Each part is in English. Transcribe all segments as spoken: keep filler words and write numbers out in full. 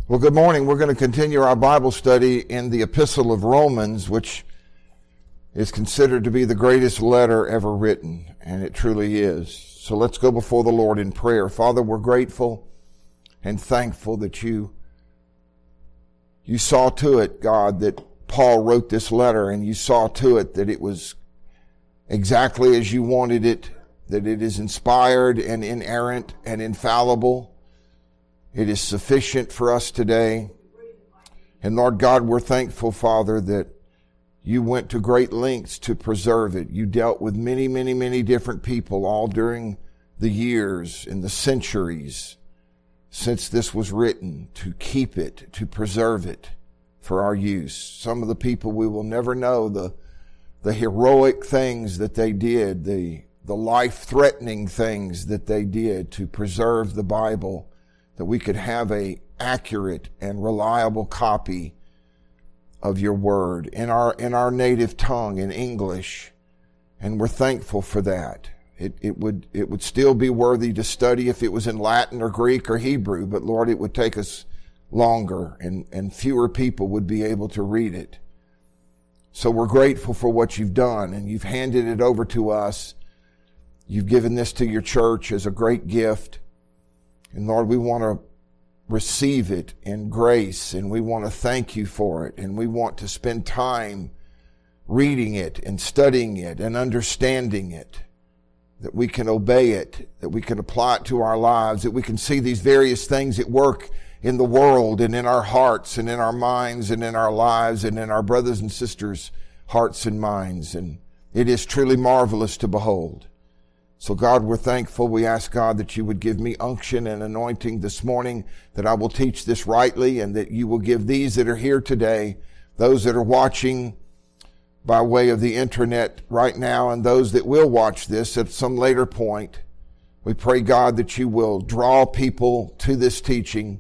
Well, good morning. We're going to continue our Bible study in the Epistle of Romans, which is considered to be the greatest letter ever written, and it truly is. So let's go before the Lord in prayer. Father, we're grateful and thankful that you, you saw to it, God, that Paul wrote this letter, and you saw to it that it was exactly as you wanted it, that it is inspired and inerrant and infallible. It is sufficient for us today. And Lord God, we're thankful, Father, that you went to great lengths to preserve it. You dealt with many, many, many different people all during the years and the centuries since this was written to keep it, to preserve it for our use. Some of the people we will never know the, the heroic things that they did, the, the life-threatening things that they did to preserve the Bible, that we could have a accurate and reliable copy of your word in our, in our native tongue, in English. And we're thankful for that. It, it would, it would still be worthy to study if it was in Latin or Greek or Hebrew, but Lord, it would take us longer and, and fewer people would be able to read it. So we're grateful for what you've done, and you've handed it over to us. You've given this to your church as a great gift. And Lord, we want to receive it in grace, and we want to thank you for it, and we want to spend time reading it and studying it and understanding it, that we can obey it, that we can apply it to our lives, that we can see these various things at work in the world and in our hearts and in our minds and in our lives and in our brothers and sisters' hearts and minds. And it is truly marvelous to behold. So God, we're thankful. We ask God that you would give me unction and anointing this morning, that I will teach this rightly, and that you will give these that are here today, those that are watching by way of the internet right now, and those that will watch this at some later point. We pray, God, that you will draw people to this teaching,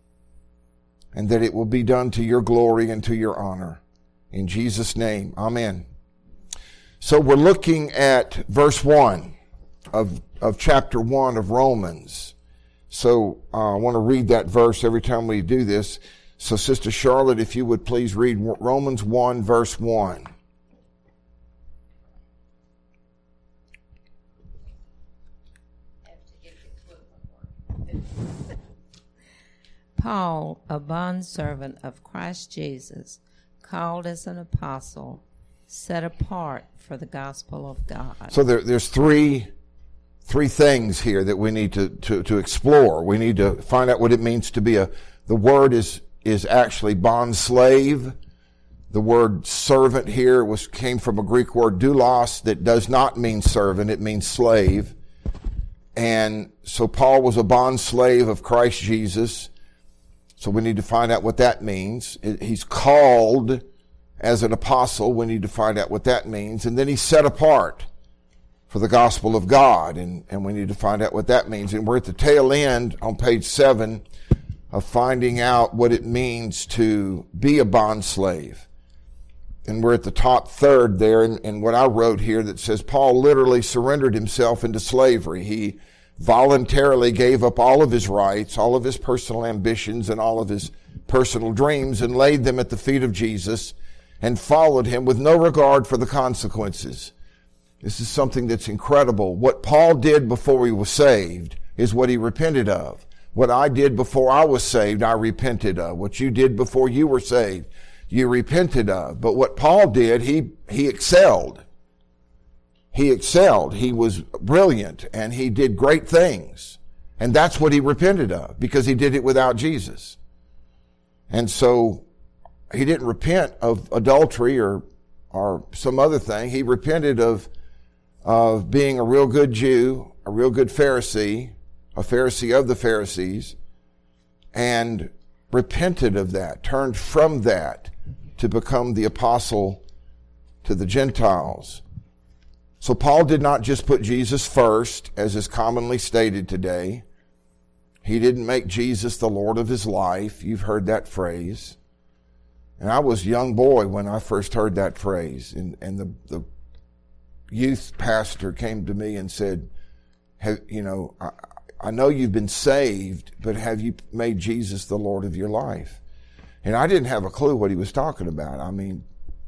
and that it will be done to your glory and to your honor. In Jesus' name, amen. So we're looking at verse one. Of, of chapter one of Romans. So uh, I want to read that verse every time we do this. So Sister Charlotte, if you would please read Romans one verse one. Paul, a bondservant of Christ Jesus, called as an apostle, set apart for the gospel of God. So there, there's three Three things here that we need to, to, to explore. We need to find out what it means to be a, the word is, is actually bond slave. The word servant here was, came from a Greek word doulos that does not mean servant. It means slave. And so Paul was a bond slave of Christ Jesus. So we need to find out what that means. He's called as an apostle. We need to find out what that means. And then he's set apart for the gospel of God, and, and we need to find out what that means. And we're at the tail end on page seven of finding out what it means to be a bond slave. And we're at the top third there in, in what I wrote here that says Paul literally surrendered himself into slavery. He voluntarily gave up all of his rights, all of his personal ambitions, and all of his personal dreams, and laid them at the feet of Jesus and followed him with no regard for the consequences. This is something that's incredible. What Paul did before he was saved is what he repented of. What I did before I was saved, I repented of. What you did before you were saved, you repented of. But what Paul did, he, he excelled. He excelled. He was brilliant, and he did great things. And that's what he repented of, because he did it without Jesus. And so he didn't repent of adultery or, or some other thing. He repented of of being a real good Jew, a real good Pharisee, a Pharisee of the Pharisees, and repented of that, turned from that to become the apostle to the Gentiles. So Paul did not just put Jesus first, as is commonly stated today. He didn't make Jesus the Lord of his life. You've heard that phrase. And I was a young boy when I first heard that phrase, and, and the, the youth pastor came to me and said, have, you know, I, I know you've been saved, but have you made Jesus the Lord of your life? And I didn't have a clue what he was talking about. I mean,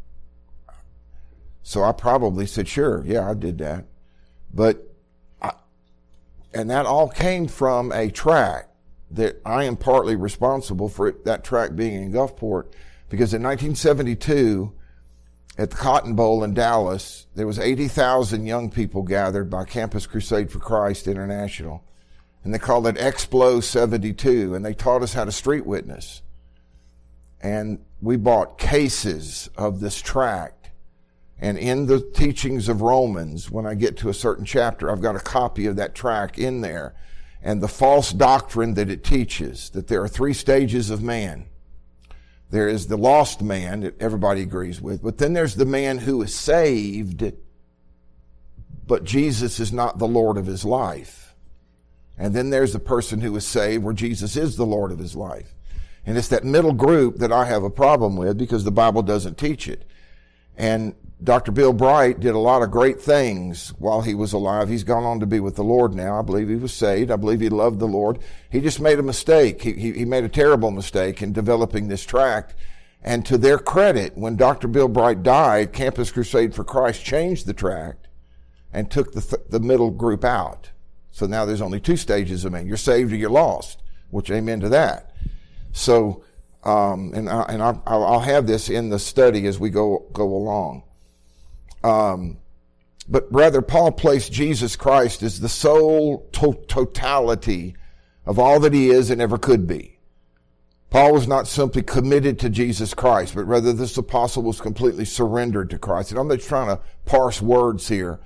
so I probably said, sure, yeah, I did that. But, I, and that all came from a tract that I am partly responsible for it, that tract being in Gulfport, because in nineteen seventy-two, at the Cotton Bowl in Dallas, there was eighty thousand young people gathered by Campus Crusade for Christ International. And they called it Explo seventy-two, and they taught us how to street witness. And we bought cases of this tract. And in the teachings of Romans, when I get to a certain chapter, I've got a copy of that tract in there. And the false doctrine that it teaches, that there are three stages of man. There is the lost man that everybody agrees with, but then there's the man who is saved, but Jesus is not the Lord of his life. And then there's the person who is saved where Jesus is the Lord of his life. And it's that middle group that I have a problem with because the Bible doesn't teach it. And Doctor Bill Bright did a lot of great things while he was alive. He's gone on to be with the Lord now. I believe he was saved. I believe he loved the Lord. He just made a mistake. He, he, he made a terrible mistake in developing this tract. And to their credit, when Doctor Bill Bright died, Campus Crusade for Christ changed the tract and took the, th- the middle group out. So now there's only two stages of man. You're saved or you're lost, which amen to that. So, um, and, I, and I, I'll have this in the study as we go, go along. Um, but rather, Paul placed Jesus Christ as the sole to- totality of all that he is and ever could be. Paul was not simply committed to Jesus Christ, but rather this apostle was completely surrendered to Christ. And I'm just trying to parse words here.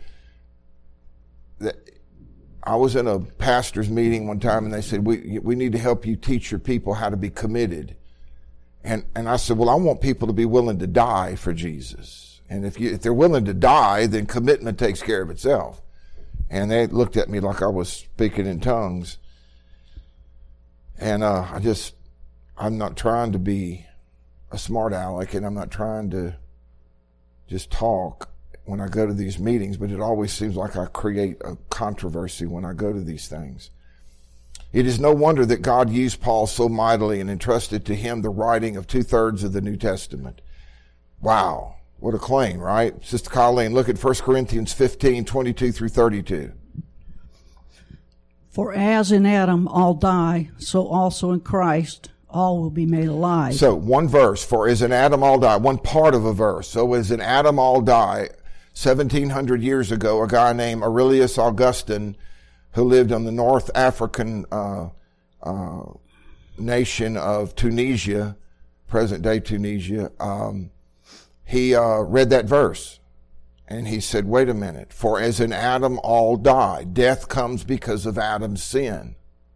I was in a pastor's meeting one time and they said, we, we need to help you teach your people how to be committed. And, and I said, well, I want people to be willing to die for Jesus. And if you, if they're willing to die, then commitment takes care of itself. And they looked at me like I was speaking in tongues. And, uh, I just, I'm not trying to be a smart aleck and I'm not trying to just talk when I go to these meetings, but it always seems like I create a controversy when I go to these things. It is no wonder that God used Paul so mightily and entrusted to him the writing of two thirds of the New Testament. Wow. What a claim, right? Sister Colleen, look at First Corinthians fifteen, twenty-two through thirty-two. For as in Adam all die, so also in Christ all will be made alive. So one verse, for as in Adam all die, one part of a verse. So as in Adam all die, seventeen hundred years ago, a guy named Aurelius Augustine, who lived on the North African uh, uh, nation of Tunisia, present-day Tunisia, um, he uh, read that verse. And he said, wait a minute, for as in Adam all die, death comes because of Adam's sin.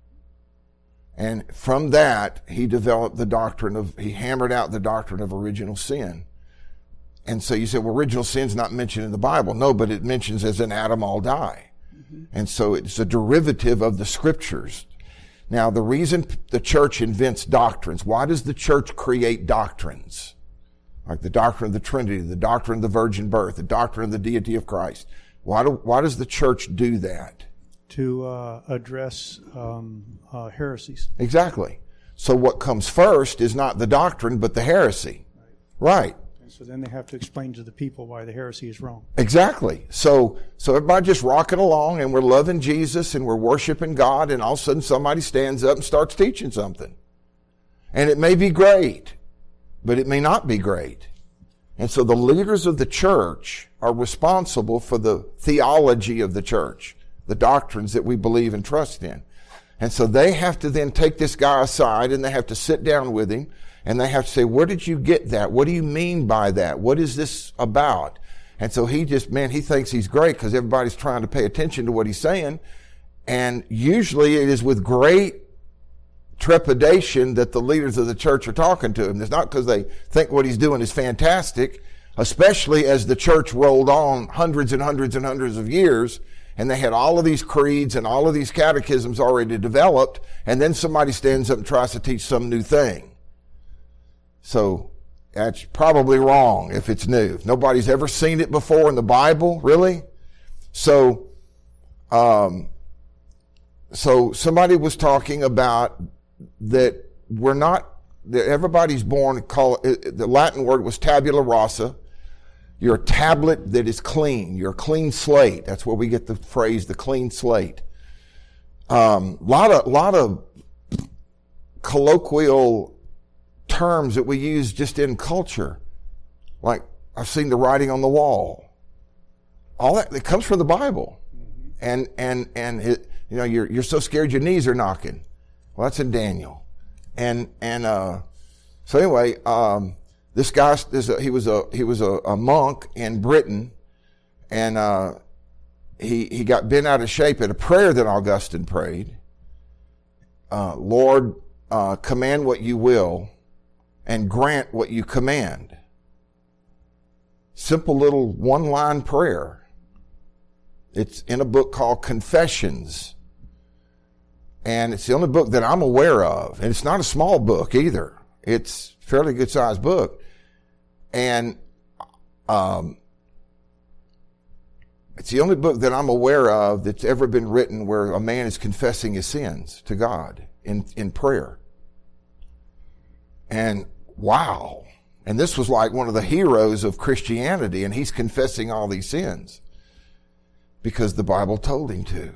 And from that, he developed the doctrine of, he hammered out the doctrine of original sin. And so you say, well, original sin's not mentioned in the Bible. No, but it mentions as in Adam all die. Mm-hmm. And so it's a derivative of the scriptures. Now, the reason the church invents doctrines, why does the church create doctrines? Like the doctrine of the Trinity, the doctrine of the virgin birth, the doctrine of the deity of Christ. Why do, why does the church do that? To uh, address um, uh, heresies. Exactly. So what comes first is not the doctrine, but the heresy. Right. Right. And so then they have to explain to the people why the heresy is wrong. Exactly. So, so everybody just rocking along and we're loving Jesus and we're worshiping God, and all of a sudden somebody stands up and starts teaching something. And it may be great, but it may not be great. And so the leaders of the church are responsible for the theology of the church, the doctrines that we believe and trust in. And so they have to then take this guy aside and they have to sit down with him and they have to say, where did you get that? What do you mean by that? What is this about? And so he just, man, he thinks he's great because everybody's trying to pay attention to what he's saying. And usually it is with great trepidation that the leaders of the church are talking to him. It's not because they think what he's doing is fantastic, especially as the church rolled on hundreds and hundreds and hundreds of years, and they had all of these creeds and all of these catechisms already developed, and then somebody stands up and tries to teach some new thing. So that's probably wrong if it's new. If nobody's ever seen it before in the Bible, really? So, um, so somebody was talking about that we're not, that everybody's born, call it, the Latin word was tabula rasa. You're a tablet that is clean. You're a clean slate. That's where we get the phrase, the clean slate. Um, lot of, lot of colloquial terms that we use just in culture. Like, I've seen the writing on the wall. All that, it comes from the Bible. Mm-hmm. And, and, and it, you know, you're, you're so scared your knees are knocking. Well, that's in Daniel. And, and, uh, so anyway, um, this guy, this, uh, he was a, he was a, a monk in Britain, and, uh, he, he got bent out of shape at a prayer that Augustine prayed. Uh, Lord, uh, command what you will and grant what you command. Simple little one-line prayer. It's in a book called Confessions. And it's the only book that I'm aware of. And it's not a small book either. It's a fairly good-sized book. And um, it's the only book that I'm aware of that's ever been written where a man is confessing his sins to God in, in prayer. And wow. And this was like one of the heroes of Christianity, and he's confessing all these sins because the Bible told him to.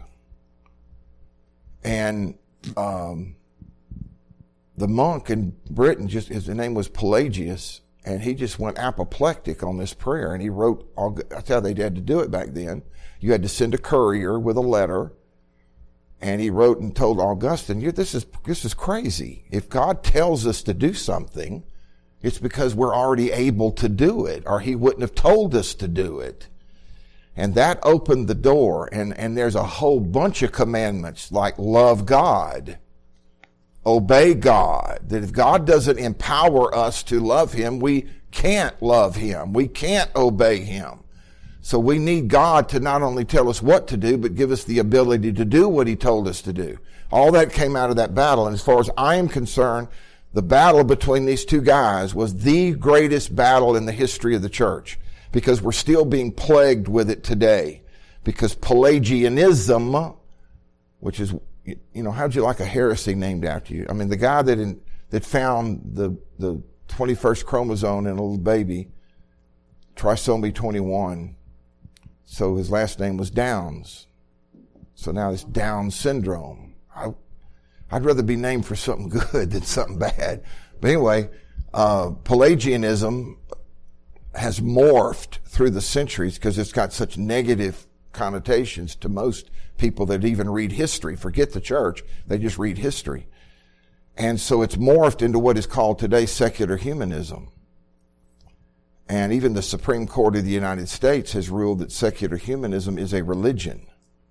And um, the monk in Britain, just his name was Pelagius, and he just went apoplectic on this prayer. And he wrote, all, that's how they had to do it back then. You had to send a courier with a letter. And he wrote and told Augustine, this is, this is crazy. If God tells us to do something, it's because we're already able to do it, or he wouldn't have told us to do it. And that opened the door. And, and there's a whole bunch of commandments like love God, obey God, that if God doesn't empower us to love him, we can't love him. We can't obey him. So we need God to not only tell us what to do, but give us the ability to do what he told us to do. All that came out of that battle. And as far as I am concerned, the battle between these two guys was the greatest battle in the history of the church, because we're still being plagued with it today. Because Pelagianism, which is, you know, how'd you like a heresy named after you? I mean, the guy that in, that found the the twenty-first chromosome in a little baby, trisomy twenty-one, so his last name was Downs. So now it's Down syndrome. I, I'd rather be named for something good than something bad. But anyway, uh, Pelagianism has morphed through the centuries because it's got such negative connotations to most people that even read history. Forget the church. They just read history. And so it's morphed into what is called today secular humanism. And even the Supreme Court of the United States has ruled that secular humanism is a religion.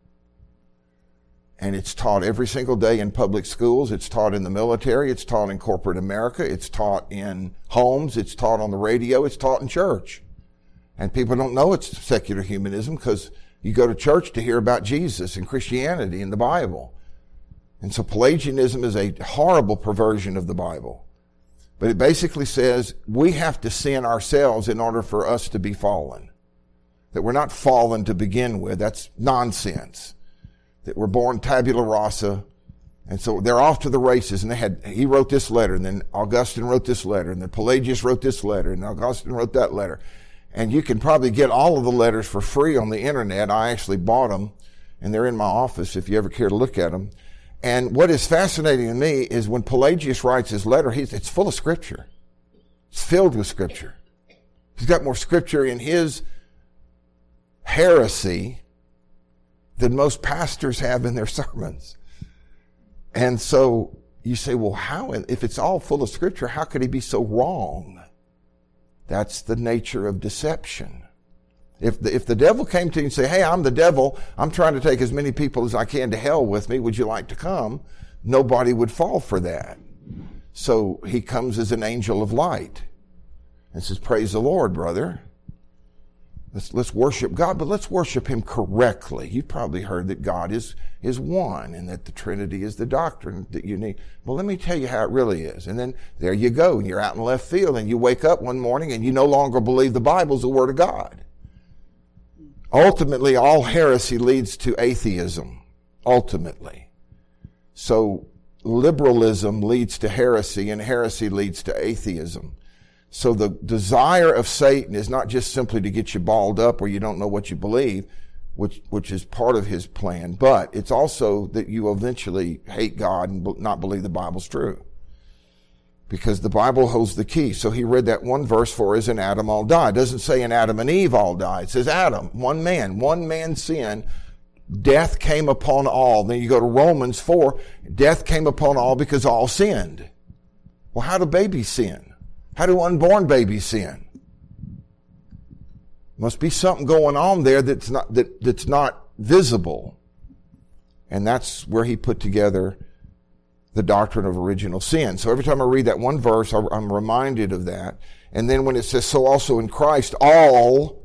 And it's taught every single day in public schools. It's taught in the military. It's taught in corporate America. It's taught in homes. It's taught on the radio. It's taught in church. And people don't know it's secular humanism because you go to church to hear about Jesus and Christianity and the Bible. And so Pelagianism is a horrible perversion of the Bible. But it basically says we have to sin ourselves in order for us to be fallen. That we're not fallen to begin with. That's nonsense. That we're born tabula rasa. And so they're off to the races. And they had, he wrote this letter, and then Augustine wrote this letter, and then Pelagius wrote this letter, and Augustine wrote that letter. And you can probably get all of the letters for free on the internet. I actually bought them, and they're in my office if you ever care to look at them. And what is fascinating to me is when Pelagius writes his letter, he's, it's full of scripture. It's filled with scripture. He's got more scripture in his heresy than most pastors have in their sermons. And so you say, well, how, if it's all full of scripture, how could he be so wrong? That's the nature of deception. If the, if the devil came to you and say, hey, I'm the devil, I'm trying to take as many people as I can to hell with me, would you like to come? Nobody would fall for that. So he comes as an angel of light and says, praise the Lord, brother. Let's, let's worship God, but let's worship him correctly. You've probably heard that God is, is one and that the Trinity is the doctrine that you need. Well, let me tell you how it really is. And then there you go. You're out in left field and you wake up one morning and you no longer believe the Bible is the Word of God. Ultimately, all heresy leads to atheism. Ultimately. So liberalism leads to heresy, and heresy leads to atheism. So the desire of Satan is not just simply to get you balled up where you don't know what you believe, which which is part of his plan, but it's also that you eventually hate God and not believe the Bible's true. Because the Bible holds the key. So he read that one verse for us, in Adam all die. It doesn't say in Adam and Eve all die. It says Adam, one man, one man's sin. Death came upon all. Then you go to Romans four, death came upon all because all sinned. Well, how do babies sin? How do unborn babies sin? Must be something going on there that's not, that, that's not visible. And that's where he put together the doctrine of original sin. So every time I read that one verse, I'm reminded of that. And then when it says, so also in Christ, all,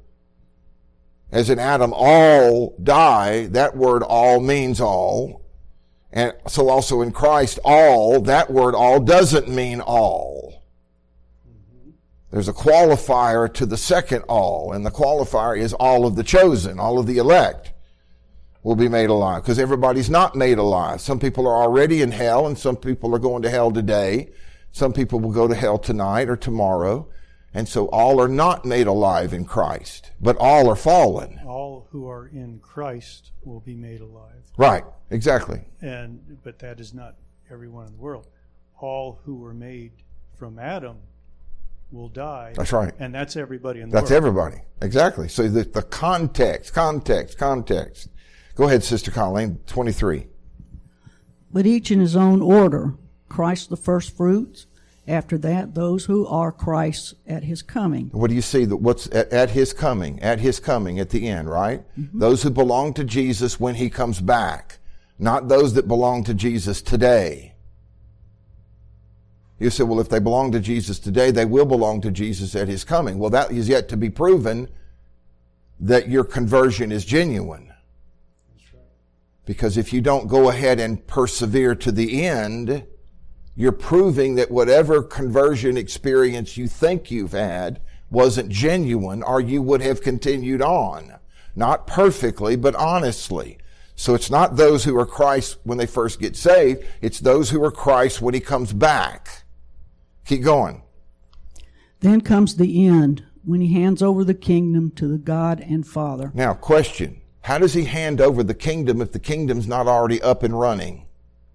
as in Adam, all die, that word all means all. And so also in Christ, all, that word all doesn't mean all. There's a qualifier to the second all, and the qualifier is all of the chosen, all of the elect will be made alive, because everybody's not made alive. Some people are already in hell, and some people are going to hell today. Some people will go to hell tonight or tomorrow. And so all are not made alive in Christ, but all are fallen. All who are in Christ will be made alive. Right, exactly. And but that is not everyone in the world. All who were made from Adam will die. That's right. And that's everybody in the That's world. everybody. Exactly. So the, the context, context, context. Go ahead, Sister Colleen, twenty-three. But each in his own order, Christ the first fruits, after that those who are Christ's at his coming. What do you see? What's at, at his coming, at his coming at the end, right? Mm-hmm. Those who belong to Jesus when he comes back, not those that belong to Jesus today. You say, well, if they belong to Jesus today, they will belong to Jesus at his coming. Well, that is yet to be proven that your conversion is genuine. Because if you don't go ahead and persevere to the end, you're proving that whatever conversion experience you think you've had wasn't genuine, or you would have continued on. Not perfectly, but honestly. So it's not those who are Christ when they first get saved. It's those who are Christ when he comes back. Keep going. Then comes the end, when he hands over the kingdom to the God and Father. Now, question. How does he hand over the kingdom if the kingdom's not already up and running?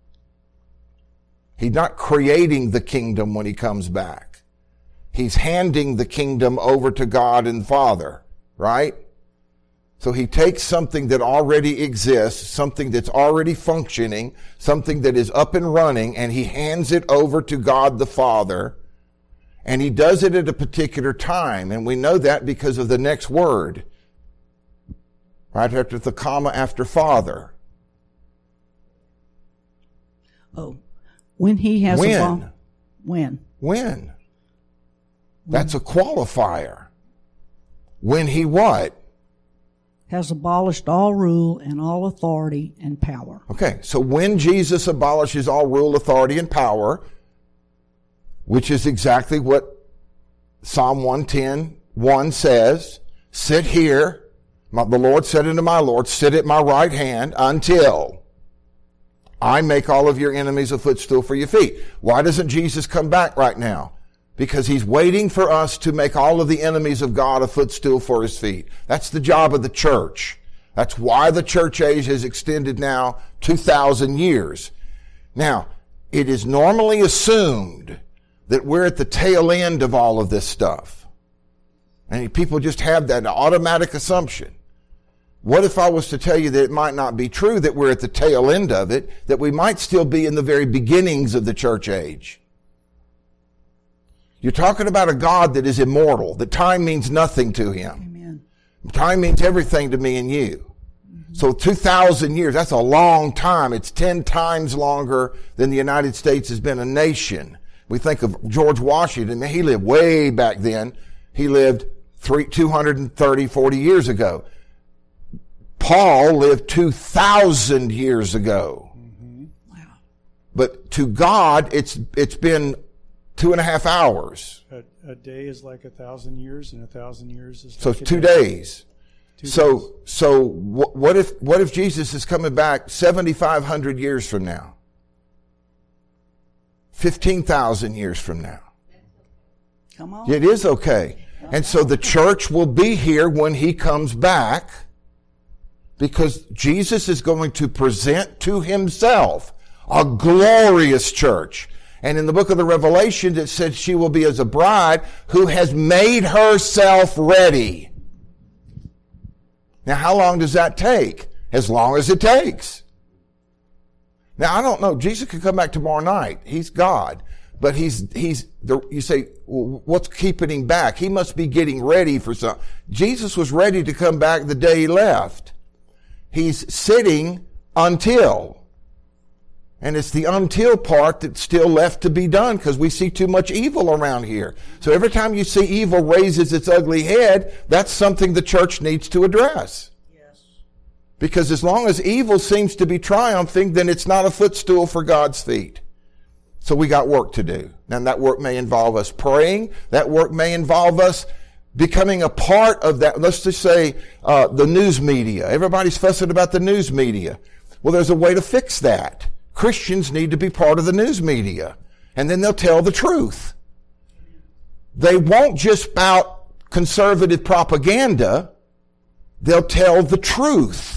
He's not creating the kingdom when he comes back. He's handing the kingdom over to God and Father, right? So he takes something that already exists, something that's already functioning, something that is up and running, and he hands it over to God the Father. And he does it at a particular time. And we know that because of the next word. Right after the comma after Father. Oh, when he has when? Abol- when? When? That's a qualifier. When he what? Has abolished all rule and all authority and power. Okay, so when Jesus abolishes all rule, authority, and power, which is exactly what Psalm one ten, one says, sit here. My, the Lord said unto my Lord, sit at my right hand until I make all of your enemies a footstool for your feet. Why doesn't Jesus come back right now? Because he's waiting for us to make all of the enemies of God a footstool for his feet. That's the job of the church. That's why the church age has extended now two thousand years. Now, it is normally assumed that we're at the tail end of all of this stuff. And people just have that automatic assumption. What if I was to tell you that it might not be true, that we're at the tail end of it, that we might still be in the very beginnings of the church age? You're talking about a God that is immortal, that time means nothing to him. Amen. Time means everything to me and you. Mm-hmm. So two thousand years, that's a long time. It's ten times longer than the United States has been a nation. We think of George Washington, he lived way back then. He lived three, two hundred thirty, forty years ago. Paul lived two thousand years ago. Mm-hmm. Wow. But to God, it's it's been two and a half hours. A, a day is like a thousand years, and a thousand years is so like two a day. days. Two so days. so what if what if Jesus is coming back seventy-five hundred years from now? fifteen thousand years from now. Come on. It is okay. And so the church will be here when he comes back, because Jesus is going to present to himself a glorious church. And in the book of the Revelation, it said she will be as a bride who has made herself ready. Now, how long does that take? As long as it takes. Now, I don't know. Jesus could come back tomorrow night. He's God. But he's, he's, the, you say, well, what's keeping him back? He must be getting ready for something. Jesus was ready to come back the day he left. He's sitting until. And it's the until part that's still left to be done, because we see too much evil around here. So every time you see evil raises its ugly head, that's something the church needs to address. Yes. Because as long as evil seems to be triumphing, then it's not a footstool for God's feet. So we got work to do. Now that work may involve us praying. That work may involve us becoming a part of that. Let's just say uh, the news media. Everybody's fussing about the news media. Well, there's a way to fix that. Christians need to be part of the news media. And then they'll tell the truth. They won't just spout conservative propaganda. They'll tell the truth.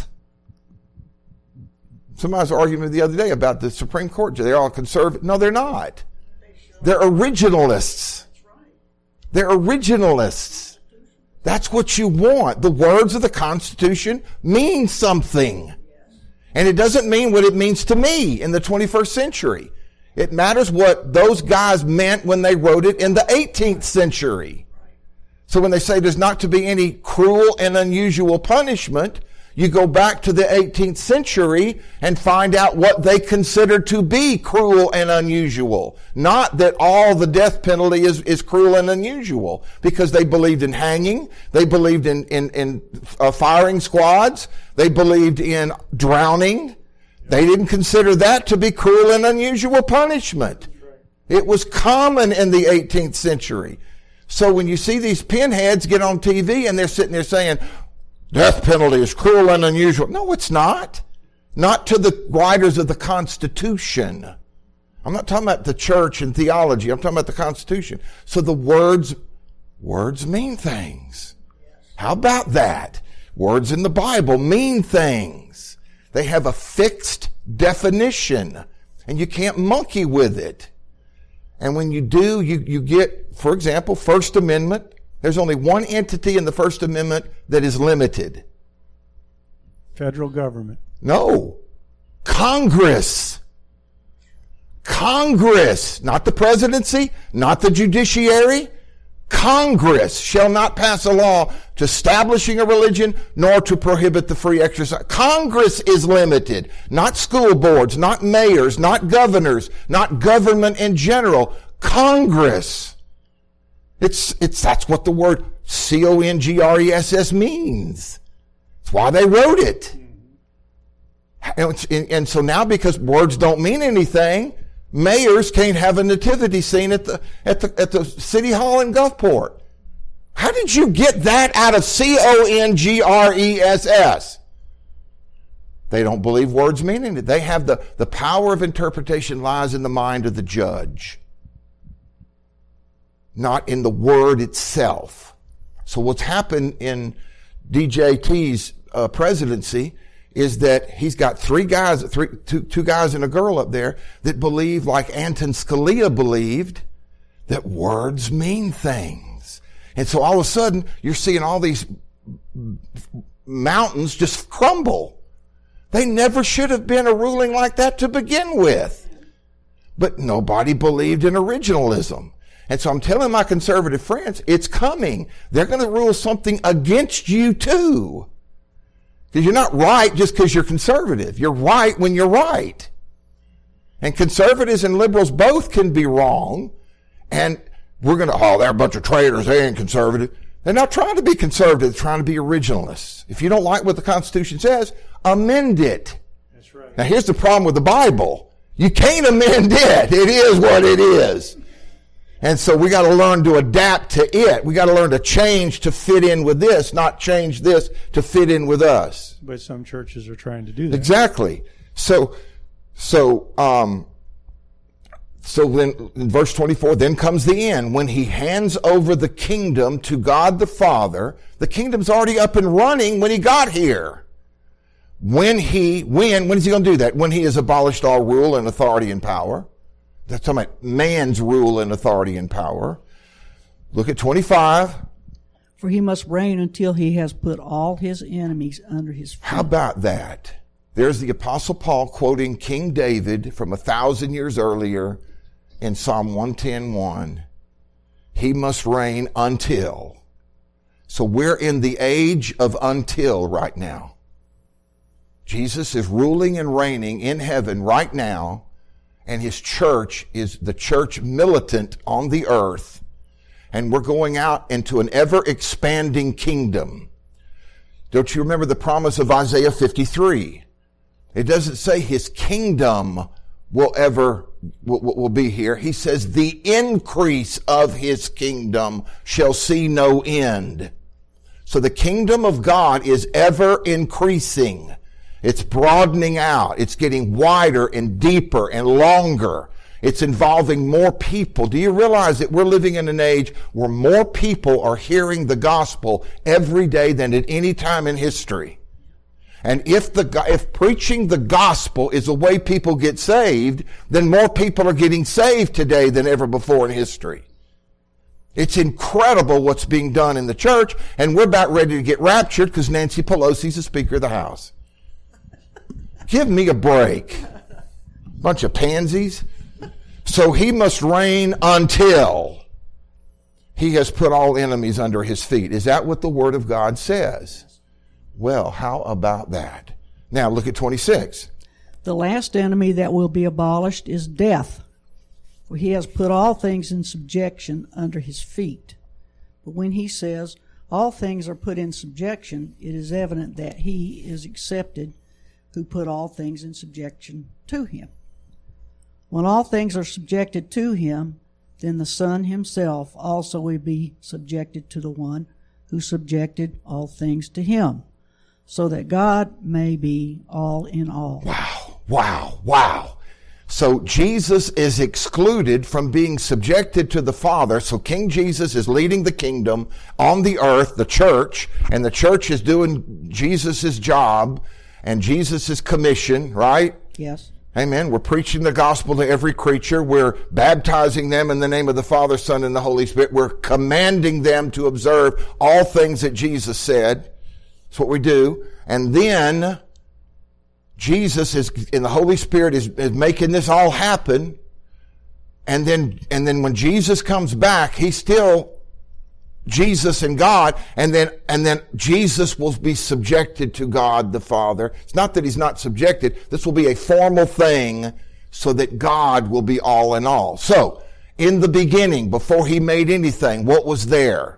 Somebody was arguing the other day about the Supreme Court. They're all conservative. No, they're not. They're originalists. They're originalists. That's what you want. The words of the Constitution mean something. And it doesn't mean what it means to me in the twenty-first century. It matters what those guys meant when they wrote it in the eighteenth century. So when they say there's not to be any cruel and unusual punishment, you go back to the eighteenth century and find out what they considered to be cruel and unusual. Not that all the death penalty is, is cruel and unusual, because they believed in hanging, they believed in, in, in uh, firing squads, they believed in drowning. They didn't consider that to be cruel and unusual punishment. It was common in the eighteenth century. So when you see these pinheads get on T V and they're sitting there saying, death penalty is cruel and unusual. No, it's not. Not to the writers of the Constitution. I'm not talking about the church and theology. I'm talking about the Constitution. So the words, words mean things. How about that? Words in the Bible mean things. They have a fixed definition, and you can't monkey with it. And when you do, you, you get, for example, First Amendment. There's only one entity in the First Amendment that is limited. Federal government. No. Congress. Congress. Not the presidency, not the judiciary. Congress shall not pass a law to establishing a religion nor to prohibit the free exercise. Congress is limited. Not school boards, not mayors, not governors, not government in general. Congress. It's, it's, that's what the word C O N G R E S S means. That's why they wrote it. And, and so now, because words don't mean anything, mayors can't have a nativity scene at the, at the, at the city hall in Gulfport. How did you get that out of C O N G R E S S? They don't believe words mean anything. They have the, the power of interpretation lies in the mind of the judge, not in the word itself. So what's happened in D J T's uh, presidency is that he's got three guys, three, two, two guys and a girl up there that believe, like Anton Scalia believed, that words mean things. And so all of a sudden, you're seeing all these mountains just crumble. They never should have been a ruling like that to begin with. But nobody believed in originalism. And so I'm telling my conservative friends, it's coming. They're going to rule something against you too. Because you're not right just because you're conservative. You're right when you're right. And conservatives and liberals both can be wrong. And we're going to, oh, they're a bunch of traitors. They ain't conservative. They're not trying to be conservative. They're trying to be originalists. If you don't like what the Constitution says, amend it. That's right. Now here's the problem with the Bible. You can't amend it. It is what it is. And so we got to learn to adapt to it. We got to learn to change to fit in with this, not change this to fit in with us. But some churches are trying to do that. Exactly. So, so, um, So then, in verse twenty-four, then comes the end. When he hands over the kingdom to God the Father, the kingdom's already up and running when he got here. When he, when, when is he going to do that? When he has abolished all rule and authority and power. That's talking about man's rule and authority and power. Look at twenty-five. For he must reign until he has put all his enemies under his feet. How about that? There's the Apostle Paul quoting King David from a thousand years earlier in Psalm one ten one. He must reign until. So we're in the age of until right now. Jesus is ruling and reigning in heaven right now, and his church is the church militant on the earth. And we're going out into an ever-expanding kingdom. Don't you remember the promise of Isaiah fifty-three? It doesn't say his kingdom will ever, will, will be here. He says the increase of his kingdom shall see no end. So the kingdom of God is ever increasing. It's broadening out. It's getting wider and deeper and longer. It's involving more people. Do you realize that we're living in an age where more people are hearing the gospel every day than at any time in history? And if the if preaching the gospel is the way people get saved, then more people are getting saved today than ever before in history. It's incredible what's being done in the church, and we're about ready to get raptured because Nancy Pelosi's the Speaker of the House. Give me a break. Bunch of pansies. So he must reign until he has put all enemies under his feet. Is that what the Word of God says? Well, how about that? Now look at twenty-six. The last enemy that will be abolished is death, for he has put all things in subjection under his feet. But when he says all things are put in subjection, it is evident that he is accepted who put all things in subjection to him. When all things are subjected to him, then the Son himself also will be subjected to the one who subjected all things to him, so that God may be all in all. Wow, wow, wow. So Jesus is excluded from being subjected to the Father. So King Jesus is leading the kingdom on the earth, the church, and the church is doing Jesus' job and Jesus' commission, right? Yes. Amen. We're preaching the gospel to every creature. We're baptizing them in the name of the Father, Son, and the Holy Spirit. We're commanding them to observe all things that Jesus said. That's what we do. And then Jesus is, and the Holy Spirit is, is making this all happen. And then, and then when Jesus comes back, he's still Jesus and God, and then, and then Jesus will be subjected to God the Father. It's not that he's not subjected. This will be a formal thing so that God will be all in all. So, in the beginning, before he made anything, what was there?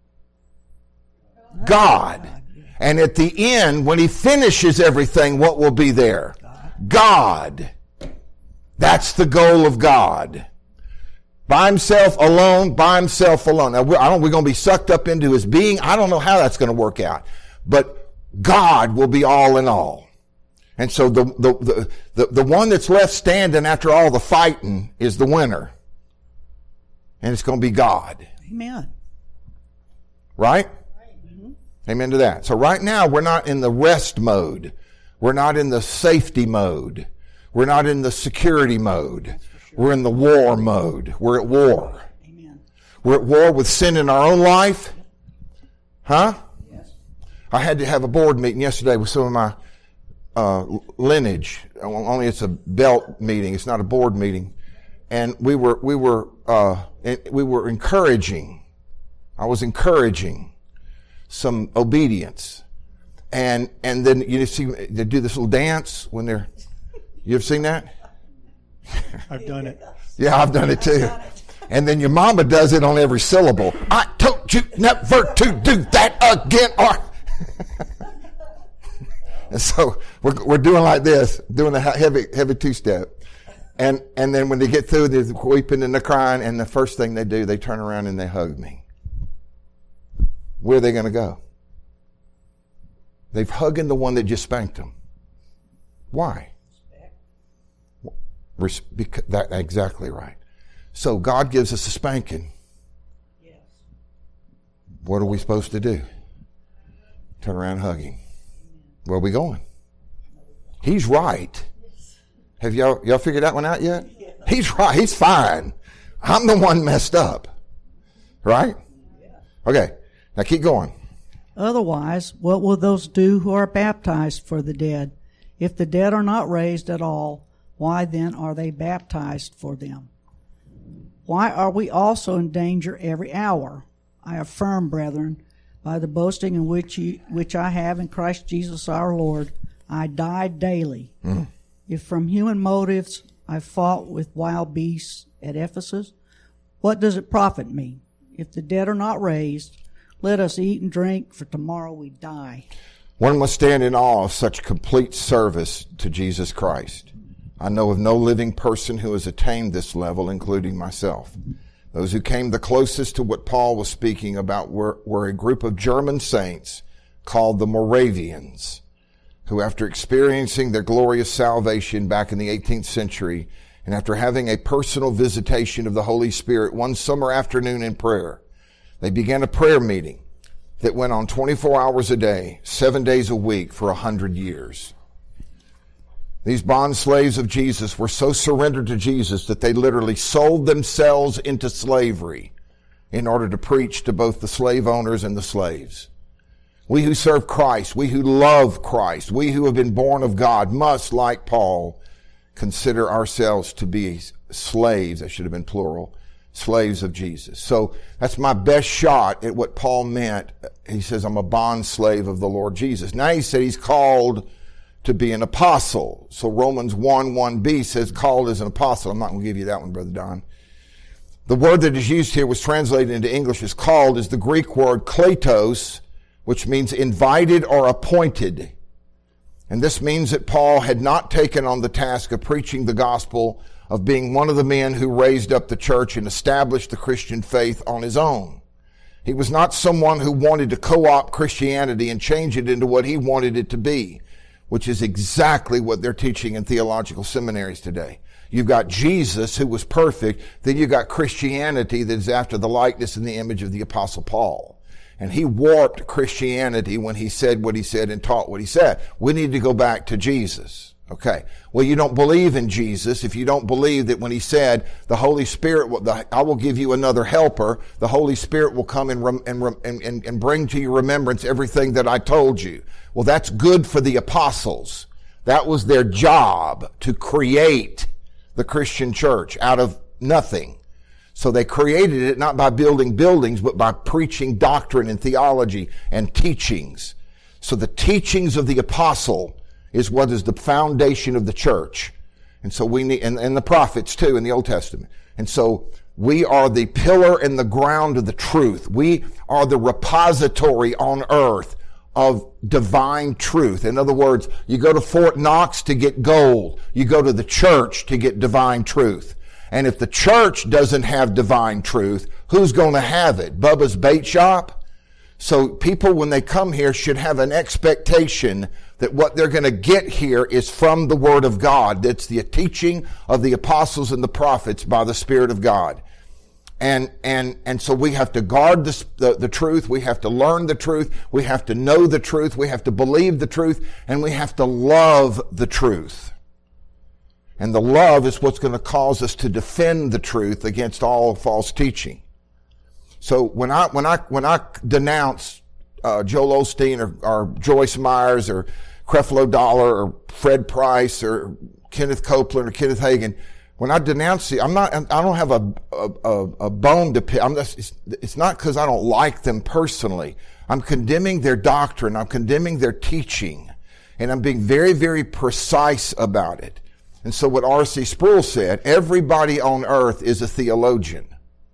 God. And at the end, when he finishes everything, what will be there? God. That's the goal of God. By himself alone, by himself alone. Now, I don't, we're going to be sucked up into his being. I don't know how that's going to work out. But God will be all in all. And so the, the, the, the, the one that's left standing after all the fighting is the winner. And it's going to be God. Amen. Right? Mm-hmm. Amen to that. So right now, we're not in the rest mode. We're not in the safety mode. We're not in the security mode. We're in the war mode. We're at war. Amen. We're at war with sin in our own life. Huh? Yes. I had to have a board meeting yesterday with some of my uh, lineage. Only it's a belt meeting. It's not a board meeting. And we were we were uh, we were encouraging. I was encouraging some obedience. And and then you see they do this little dance when they're. You ever seen that? I've done it. Yeah, I've done it too. And then your mama does it on every syllable. I told you never to do that again. Or and so we're we're doing like this, doing a heavy heavy two step. And and then when they get through, they're weeping and they're crying, and the first thing they do, they turn around and they hug me. Where are they going to go? They've hugging the one that just spanked them. Why? res- bec- that, exactly right. So God gives us a spanking. Yes. What are we supposed to do? Turn around and hug him. Where are we going? He's right. Have y'all, y'all figured that one out yet? He's right. He's fine. I'm the one messed up. Right? Okay. Now keep going. Otherwise, what will those do who are baptized for the dead? If the dead are not raised at all, why then are they baptized for them? Why are we also in danger every hour? I affirm, brethren, by the boasting in which you, which I have in Christ Jesus our Lord, I die daily. Mm. If from human motives I fought with wild beasts at Ephesus, what does it profit me? If the dead are not raised, let us eat and drink, for tomorrow we die. One must stand in awe of such complete service to Jesus Christ. I know of no living person who has attained this level, including myself. Those who came the closest to what Paul was speaking about were, were a group of German saints called the Moravians, who after experiencing their glorious salvation back in the eighteenth century, and after having a personal visitation of the Holy Spirit one summer afternoon in prayer, they began a prayer meeting that went on twenty-four hours a day, seven days a week for a hundred years. These bond slaves of Jesus were so surrendered to Jesus that they literally sold themselves into slavery in order to preach to both the slave owners and the slaves. We who serve Christ, we who love Christ, we who have been born of God must, like Paul, consider ourselves to be slaves. That should have been plural. Slaves of Jesus. So that's my best shot at what Paul meant. He says, I'm a bond slave of the Lord Jesus. Now he said he's called to be an apostle. So Romans one, one b says called as an apostle. I'm not going to give you that one, Brother Don. The word that is used here was translated into English as called is the Greek word kletos, which means invited or appointed. And this means that Paul had not taken on the task of preaching the gospel, of being one of the men who raised up the church and established the Christian faith on his own. He was not someone who wanted to co-opt Christianity and change it into what he wanted it to be, which is exactly what they're teaching in theological seminaries today. You've got Jesus, who was perfect, then you've got Christianity that is after the likeness and the image of the Apostle Paul. And he warped Christianity when he said what he said and taught what he said. We need to go back to Jesus. Okay. Well, you don't believe in Jesus if you don't believe that when he said, the Holy Spirit, will, the, I will give you another helper, the Holy Spirit will come and, rem, and, and, and bring to your remembrance everything that I told you. Well, that's good for the apostles. That was their job, to create the Christian church out of nothing. So they created it not by building buildings, but by preaching doctrine and theology and teachings. So the teachings of the apostle is what is the foundation of the church. And so we need, and, and the prophets too in the Old Testament. And so we are the pillar and the ground of the truth. We are the repository on earth of divine truth. In other words, you go to Fort Knox to get gold. You go to the church to get divine truth. And if the church doesn't have divine truth, who's going to have it? Bubba's Bait Shop? So people, when they come here, should have an expectation that what they're going to get here is from the Word of God. That's the teaching of the apostles and the prophets by the Spirit of God. And, and, and so we have to guard the, the, the truth. We have to learn the truth. We have to know the truth. We have to believe the truth. And we have to love the truth. And the love is what's going to cause us to defend the truth against all false teaching. So when I, when I, when I denounce, uh, Joel Osteen or, or Joyce Myers or Creflo Dollar or Fred Price or Kenneth Copeland or Kenneth Hagin, when I denounce it, I'm not, I don't have a, a, a bone to pick. I'm just, it's, it's not because I don't like them personally. I'm condemning their doctrine. I'm condemning their teaching. And I'm being very, very precise about it. And so what R C Sproul said, everybody on earth is a theologian.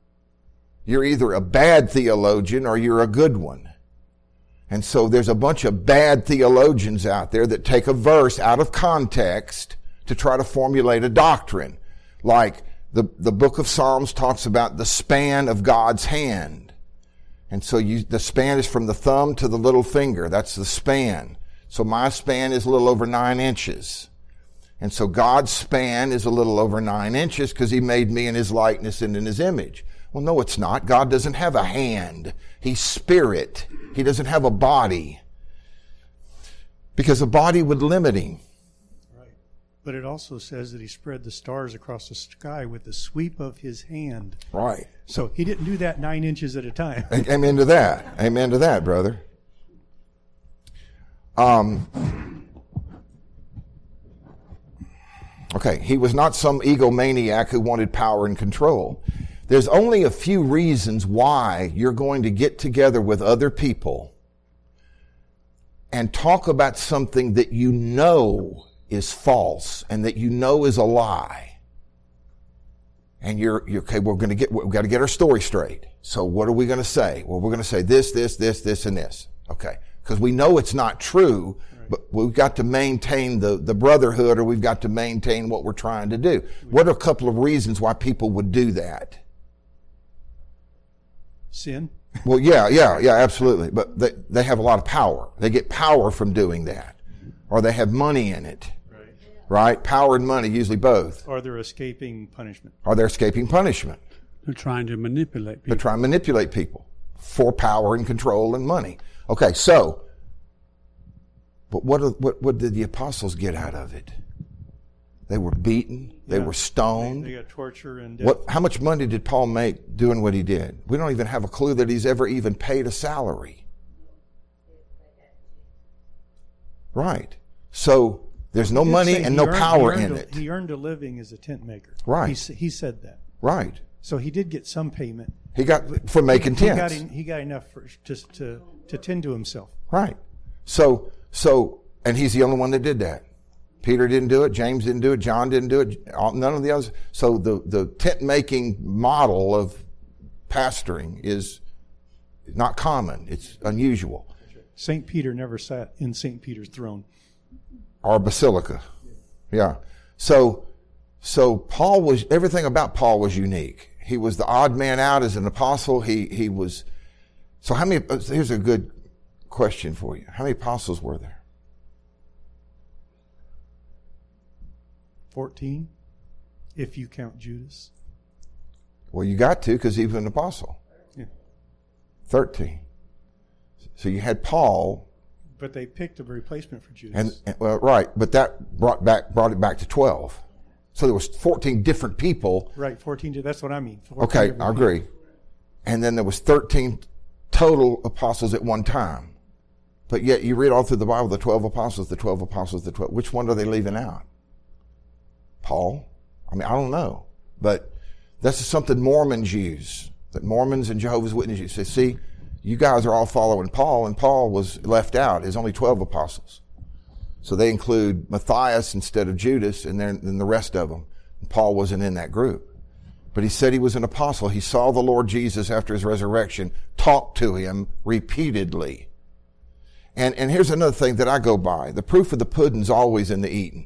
You're either a bad theologian or you're a good one. And so there's a bunch of bad theologians out there that take a verse out of context to try to formulate a doctrine. Like the, the book of Psalms talks about the span of God's hand. And so you, the span is from the thumb to the little finger. That's the span. So my span is a little over nine inches. And so God's span is a little over nine inches because he made me in his likeness and in his image. Well, no, it's not. God doesn't have a hand. He's spirit. He doesn't have a body. Because a body would limit him. Right. But it also says that he spread the stars across the sky with the sweep of his hand. Right. So he didn't do that nine inches at a time. Amen to that. Amen to that, brother. Um... Okay, he was not some egomaniac who wanted power and control. There's only a few reasons why you're going to get together with other people and talk about something that you know is false and that you know is a lie. And you're, you're okay, we're going to get, we've got to get our story straight. So what are we going to say? Well, we're going to say this, this, this, this, and this. Okay. Because we know it's not true, but we've got to maintain the, the brotherhood, or we've got to maintain what we're trying to do. What are a couple of reasons why people would do that? Sin. Well, yeah, yeah, yeah, absolutely. But they, they have a lot of power. They get power from doing that. Or they have money in it. Right. Right? Power and money, usually both. Or they're escaping punishment. Or they're escaping punishment. They're trying to manipulate people. They're trying to manipulate people for power and control and money. Okay, so, but what, what, what did the apostles get out of it? They were beaten. They Yeah. were stoned. They, they got torture and death. What? How much money did Paul make doing what he did? We don't even have a clue that he's ever even paid a salary. Right. So there's no He did money say and he no earned- power he earned in a, it. He earned a living as a tent maker. Right. He, s- he said that. Right. So he did get some payment. He got for making He got, tents. en- he got enough for, just to, to tend to himself. Right. So, so, and he's the only one that did that. Peter didn't do it. James didn't do it. John didn't do it. all- None of the others. So the, the tent making model of pastoring is not common. It's unusual. Saint Peter never sat in Saint Peter's throne. Or basilica. Yeah. So, so Paul was, everything about Paul was unique. He was the odd man out as an apostle. He, he was, so how many, here's a good question for you. How many apostles were there? fourteen, if you count Judas. Well, you got to, because he was an apostle. Yeah. thirteen. So you had Paul, But they picked a replacement for Judas. and, and well, right, but that brought back, brought it back to twelve. So there was fourteen different people. right, fourteen, that's what I mean. fourteen Okay, different I agree. And then there was thirteen total apostles at one time. But yet you read all through the Bible, the twelve apostles, the twelve apostles, the twelve. Which one are they leaving out? Paul? I mean, I don't know. But this is something Mormons use. That Mormons and Jehovah's Witnesses say, see, you guys are all following Paul, and Paul was left out. There's only twelve apostles. So they include Matthias instead of Judas, and then and the rest of them. Paul wasn't in that group. But he said he was an apostle. He saw the Lord Jesus after his resurrection, talked to him repeatedly. And, and here's another thing that I go by. The proof of the pudding's always in the eating.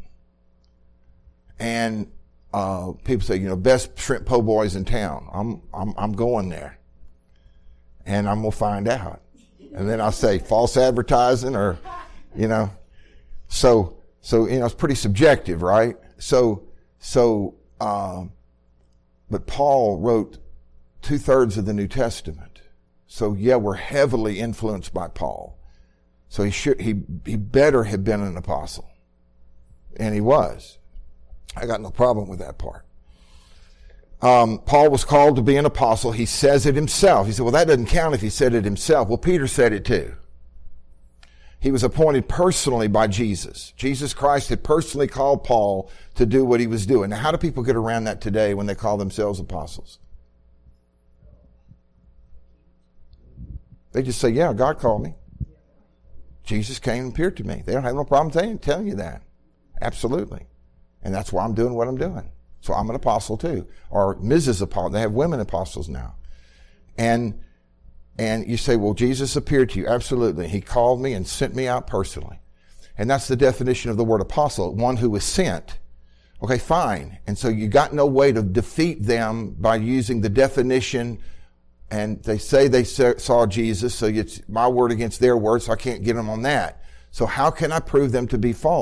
And, uh, people say, you know, best shrimp po' boys in town. I'm, I'm, I'm going there. And I'm going to find out. And then I'll say false advertising or, you know, so, so, you know, it's pretty subjective, right? So, so, um, but Paul wrote two thirds of the New Testament. So yeah, we're heavily influenced by Paul. So he should, he, he better have been an apostle. And he was. I got no problem with that part. Um, Paul was called to be an apostle. He says it himself. He said, well, that doesn't count if he said it himself. Well, Peter said it too. He was appointed personally by Jesus. Jesus Christ had personally called Paul to do what he was doing. Now, how do people get around that today when they call themselves apostles? They just say, yeah, God called me. Jesus came and appeared to me. They don't have no problem telling, telling you that. Absolutely. And that's why I'm doing what I'm doing. So I'm an apostle too. Or Missus Apostle. They have women apostles now. And, and you say, well, Jesus appeared to you. Absolutely. He called me and sent me out personally. And that's the definition of the word apostle. One who was sent. Okay, fine. And so you got no way to defeat them by using the definition. And they say they saw Jesus, so it's my word against their word, so I can't get them on that. So how can I prove them to be false?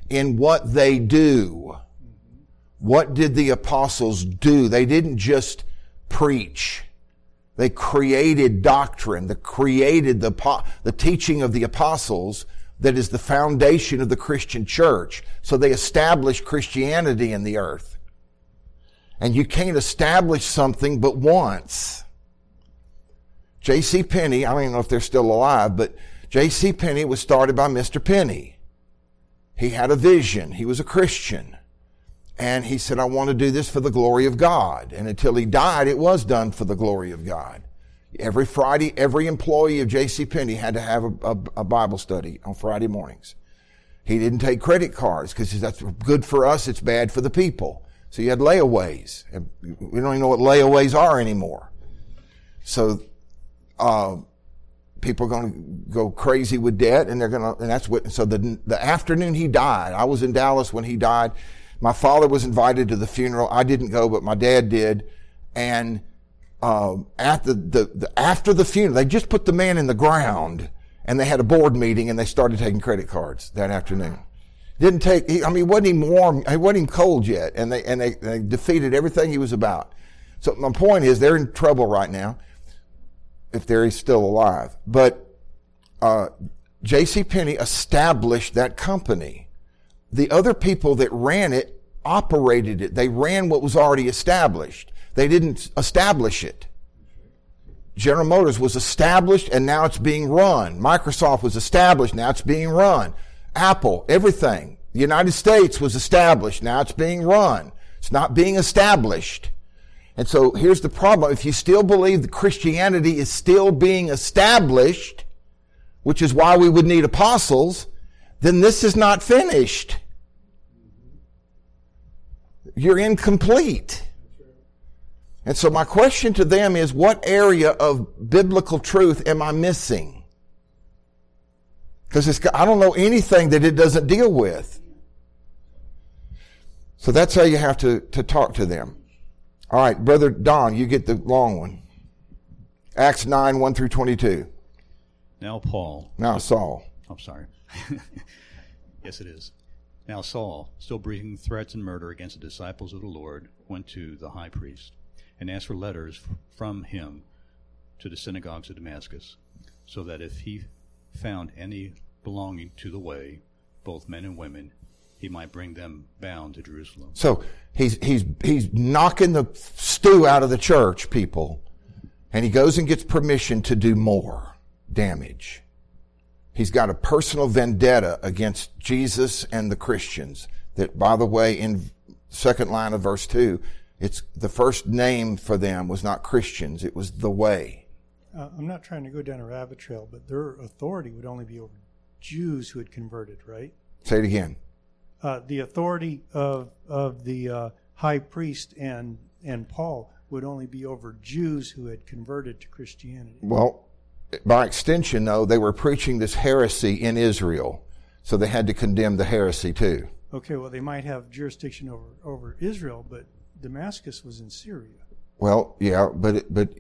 in what they do. What did the apostles do? They didn't just preach. They created doctrine. They created the, the teaching of the apostles that is the foundation of the Christian church. So they established Christianity in the earth. And you can't establish something but once. J C. Penney, I don't even know if they're still alive, but J C. Penney was started by Mister Penney. He had a vision. He was a Christian. And he said, I want to do this for the glory of God. And until he died, it was done for the glory of God. Every Friday, every employee of J C. Penney had to have a, a, a Bible study on Friday mornings. He didn't take credit cards because that's good for us, it's bad for the people. So you had layaways. We don't even know what layaways are anymore. So uh, people are going to go crazy with debt, and they're going to, and that's what, so the, the afternoon he died, I was in Dallas when he died. My father was invited to the funeral. I didn't go, but my dad did. And um, at the, the, the after the funeral, they just put the man in the ground, and they had a board meeting, and they started taking credit cards that afternoon. Didn't take. He, I mean, wasn't even warm. He wasn't even cold yet, and they and they, they defeated everything he was about. So my point is, they're in trouble right now, if they're still alive. But uh, J C. Penney established that company. The other people that ran it operated it. They ran what was already established. They didn't establish it. General Motors was established and now it's being run. Microsoft was established, now it's being run. Apple, everything. The United States was established, now it's being run. It's not being established. And so here's the problem. If you still believe that Christianity is still being established, which is why we would need apostles, then this is not finished. You're incomplete. And so my question to them is, what area of biblical truth am I missing? Because I don't know anything that it doesn't deal with. So that's how you have to, to talk to them. All right, Brother Don, you get the long one. Acts nine, one through twenty-two. Now Paul. Now Saul. I'm sorry. Yes, it is. Now Saul, still breathing threats and murder against the disciples of the Lord, went to the high priest and asked for letters from him to the synagogues of Damascus, so that if he found any belonging to the way, both men and women, he might bring them bound to Jerusalem. So he's he's he's knocking the stew out of the church, people, and he goes and gets permission to do more damage. He's got a personal vendetta against Jesus and the Christians. That, by the way, in second line of verse two, it's the first name for them was not Christians; it was the Way. Uh, I'm not trying to go down a rabbit trail, but their authority would only be over Jews who had converted, right? Say it again. Uh, the authority of of the uh, high priest and and Paul would only be over Jews who had converted to Christianity. Well, by extension, though, they were preaching this heresy in Israel, so they had to condemn the heresy too. Okay, well, they might have jurisdiction over, over Israel, but Damascus was in Syria. Well, yeah, but it, but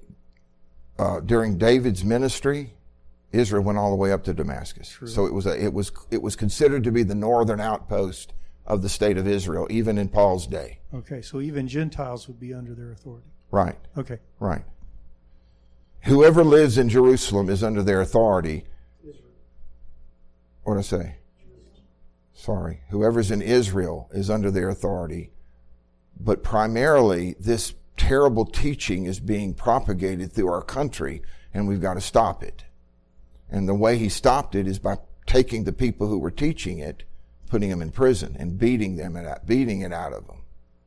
uh, during David's ministry, Israel went all the way up to Damascus. True. So it was a, it was it was considered to be the northern outpost of the state of Israel, even in Paul's day. Okay, so even Gentiles would be under their authority. Right. Okay. Right. Whoever lives in Jerusalem is under their authority. Israel. What did I say? Jerusalem. Sorry. Whoever's in Israel is under their authority. But primarily, this terrible teaching is being propagated through our country, and we've got to stop it. And the way he stopped it is by taking the people who were teaching it, putting them in prison, and beating them and beating it out of them.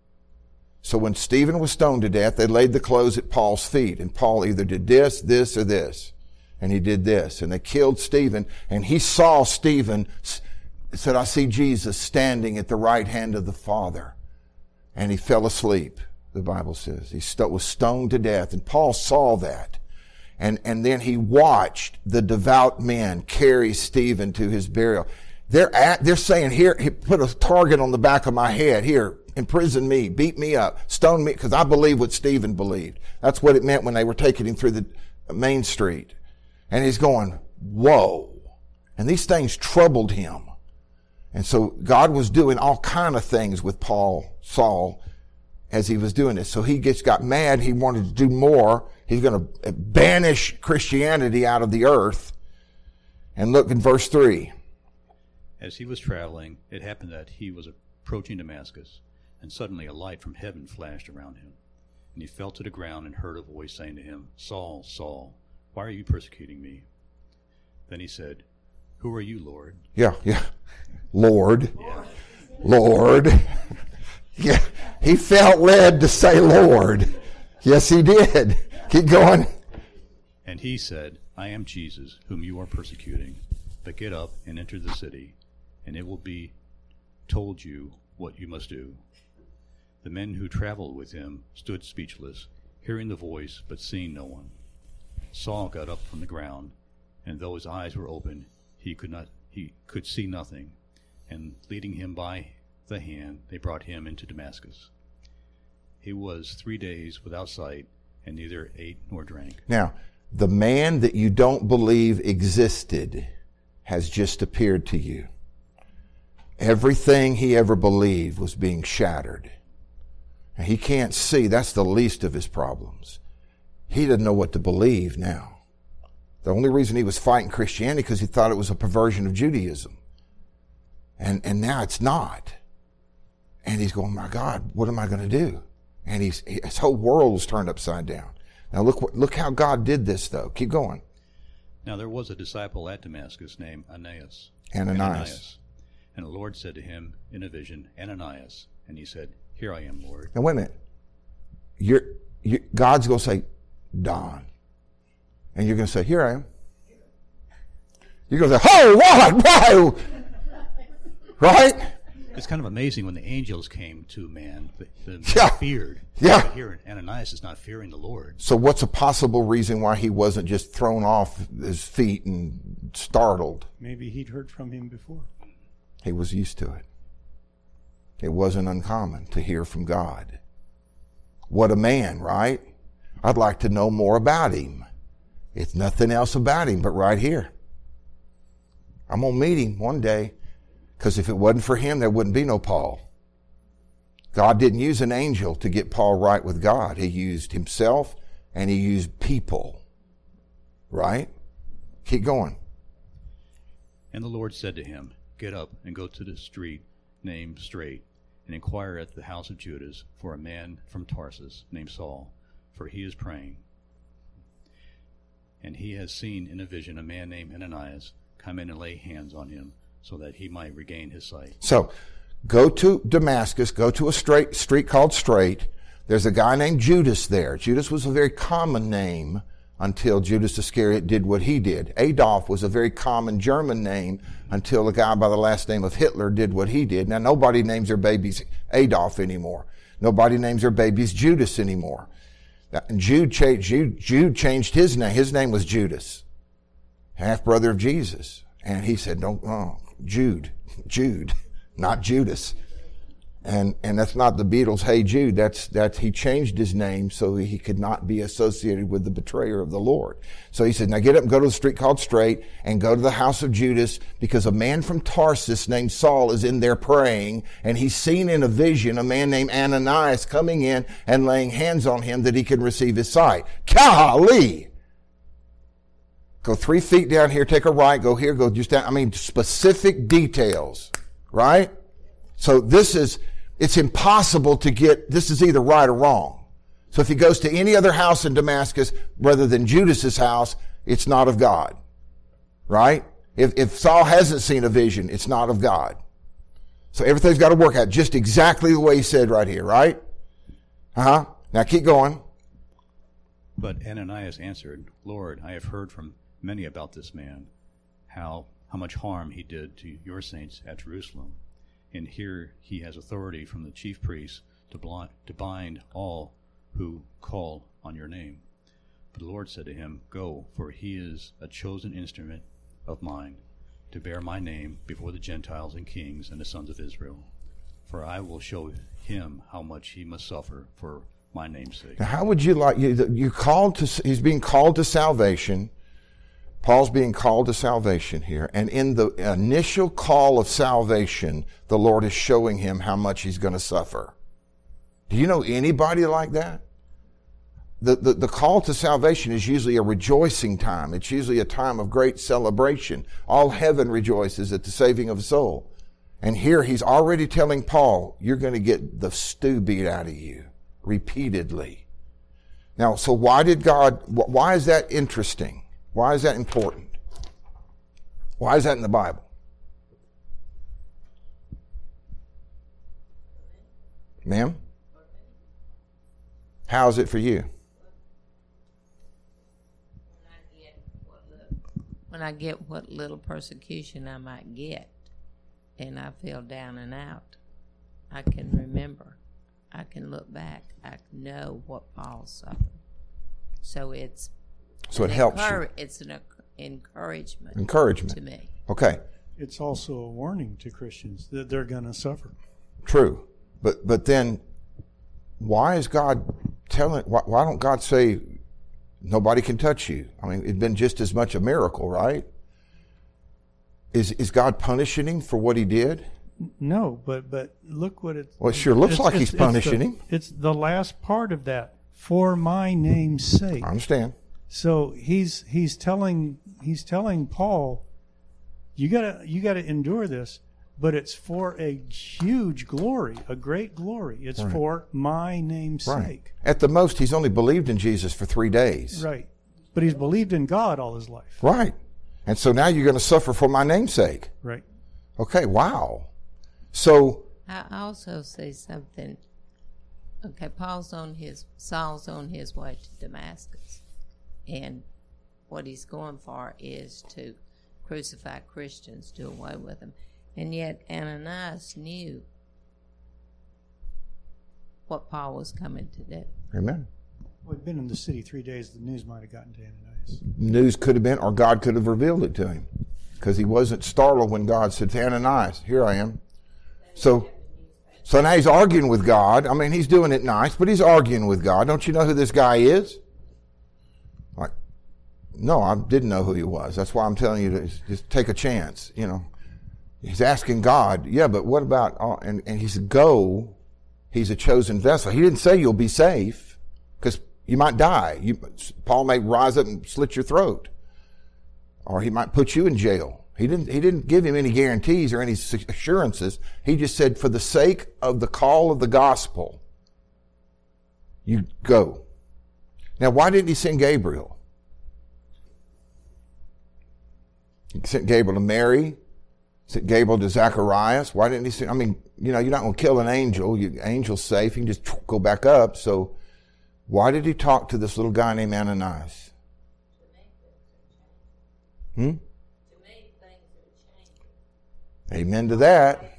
So when Stephen was stoned to death, they laid the clothes at Paul's feet, and Paul either did this, this, or this. And he did this. And they killed Stephen, and he saw Stephen, said, I see Jesus standing at the right hand of the Father. And he fell asleep, the Bible says. He st- was stoned to death, and Paul saw that. And, and then he watched the devout men carry Stephen to his burial. They're at, they're saying, here, he put a target on the back of my head. Here, imprison me, beat me up, stone me, because I believe what Stephen believed. That's what it meant when they were taking him through the main street. And he's going, whoa. And these things troubled him. And so God was doing all kind of things with Paul, Saul, as he was doing this. So he gets got mad. He wanted to do more. He's going to banish Christianity out of the earth. And look in verse three. As he was traveling, it happened that he was approaching Damascus, and suddenly a light from heaven flashed around him. And he fell to the ground and heard a voice saying to him, Saul, Saul, why are you persecuting me? Then he said, Who are you, Lord? Yeah, yeah. Lord. Yeah. Lord. Yeah, he felt led to say Lord. Yes, he did. Keep going. And he said, I am Jesus, whom you are persecuting. But get up and enter the city, and it will be told you what you must do. The men who traveled with him stood speechless, hearing the voice, but seeing no one. Saul got up from the ground, and though his eyes were open, he could not he could see nothing. And leading him by the hand, they brought him into Damascus. He was three days without sight, and neither ate nor drank. Now, the man that you don't believe existed has just appeared to you. Everything he ever believed was being shattered. And he can't see. That's the least of his problems. He doesn't know what to believe now. The only reason he was fighting Christianity because he thought it was a perversion of Judaism. And and now it's not. And he's going, my God, what am I going to do? And he's his whole world was turned upside down. Now look what look how God did this though. Keep going. Now there was a disciple at Damascus named Ananias. Ananias. Ananias. And the Lord said to him in a vision, Ananias. And he said, Here I am, Lord. Now wait a minute. You're, you, God's going to say, Don. And you're going to say, here I am. You're going to say, oh, what? Whoa! Right? It's kind of amazing when the angels came to man, the, the man Yeah. feared. Yeah. But here Ananias is not fearing the Lord. So what's a possible reason why he wasn't just thrown off his feet and startled? Maybe he'd heard from him before. He was used to it. It wasn't uncommon to hear from God. What a man, right? I'd like to know more about him. It's nothing else about him but right here. I'm going to meet him one day, because if it wasn't for him, there wouldn't be no Paul. God didn't use an angel to get Paul right with God. He used himself and he used people. Right? Keep going. And the Lord said to him, Get up and go to the street named Straight, and inquire at the house of Judas for a man from Tarsus named Saul, for he is praying. And he has seen in a vision a man named Ananias come in and lay hands on him, so that he might regain his sight. So, go to Damascus, go to a straight street called Straight. There's a guy named Judas there. Judas was a very common name until Judas Iscariot did what he did. Adolf was a very common German name until a guy by the last name of Hitler did what he did. Now, nobody names their babies Adolf anymore. Nobody names their babies Judas anymore. Jude changed, Jude, Jude changed his name. His name was Judas, half brother of Jesus. And he said, "Don't, oh, Jude, Jude, not Judas." And and that's not the Beatles' "Hey Jude." That's that's he changed his name so he could not be associated with the betrayer of the Lord. So he said, "Now get up and go to the street called Straight and go to the house of Judas, because a man from Tarsus named Saul is in there praying, and he's seen in a vision a man named Ananias coming in and laying hands on him that he can receive his sight." Golly! Go three feet down here, take a right, go here, go just down. I mean, specific details, right? So this is, it's impossible to get, this is either right or wrong. So if he goes to any other house in Damascus rather than Judas's house, it's not of God, right? If, if Saul hasn't seen a vision, it's not of God. So everything's got to work out just exactly the way he said right here, right? Uh-huh. Now keep going. But Ananias answered, Lord, I have heard from many about this man, how how much harm he did to your saints at Jerusalem. And here he has authority from the chief priests to, blind, to bind all who call on your name. But the Lord said to him, Go, for he is a chosen instrument of mine, to bear my name before the Gentiles and kings and the sons of Israel. For I will show him how much he must suffer for my name's sake. Now, how would you like, you, you're called to, he's being called to salvation. Paul's being called to salvation here. And in the initial call of salvation, the Lord is showing him how much he's going to suffer. Do you know anybody like that? The, the, the call to salvation is usually a rejoicing time. It's usually a time of great celebration. All heaven rejoices at the saving of a soul. And here he's already telling Paul, you're going to get the stew beat out of you repeatedly. Now, so why did God, why is that interesting? Why is that important? Why is that in the Bible? Ma'am? How is it for you? When I get what little persecution I might get, and I feel down and out, I can remember. I can look back. I know what Paul suffered. So it's So it helps you. It's an encouragement. Encouragement. To me. Okay. It's also a warning to Christians that they're going to suffer. True. But but then why is God telling, why, why don't God say nobody can touch you? I mean, it'd been just as much a miracle, right? Is is God punishing him for what he did? No, but but look what it. Well, it sure looks it's- like it's- he's punishing it's the, him. It's the last part of that. For my name's sake. I understand. So he's he's telling he's telling Paul, you gotta you gotta endure this, but it's for a huge glory, a great glory. It's Right. for my name's Right. sake. At the most, he's only believed in Jesus for three days. Right. But he's believed in God all his life. Right. And so now you're going to suffer for my name's sake. Right. Okay, wow. So, I also see something. Okay, Paul's on his, Saul's on his way to Damascus. And what he's going for is to crucify Christians, do away with them. And yet Ananias knew what Paul was coming to do. amen. Well, he'd been in the city three days. The news might have gotten to Ananias. News could have been, or God could have revealed it to him. Because he wasn't startled when God said to Ananias, here I am. So, so now he's arguing with God. I mean, he's doing it nice, but he's arguing with God. Don't you know who this guy is? Like, no, I didn't know who he was. That's why I'm telling you to just take a chance, you know. He's asking God, yeah, but what about, all, and, and he said, go, he's a chosen vessel. He didn't say you'll be safe, because you might die. You, Paul may rise up and slit your throat. Or he might put you in jail. He didn't, he didn't give him any guarantees or any assurances. He just said, for the sake of the call of the gospel, you go. Now, why didn't he send Gabriel? He sent Gabriel to Mary. Sent Gabriel to Zacharias. Why didn't he send, I mean, you know, you're not going to kill an angel. You, angel's safe. You can just go back up. So why did he talk to this little guy named Ananias? Hmm? Amen to that.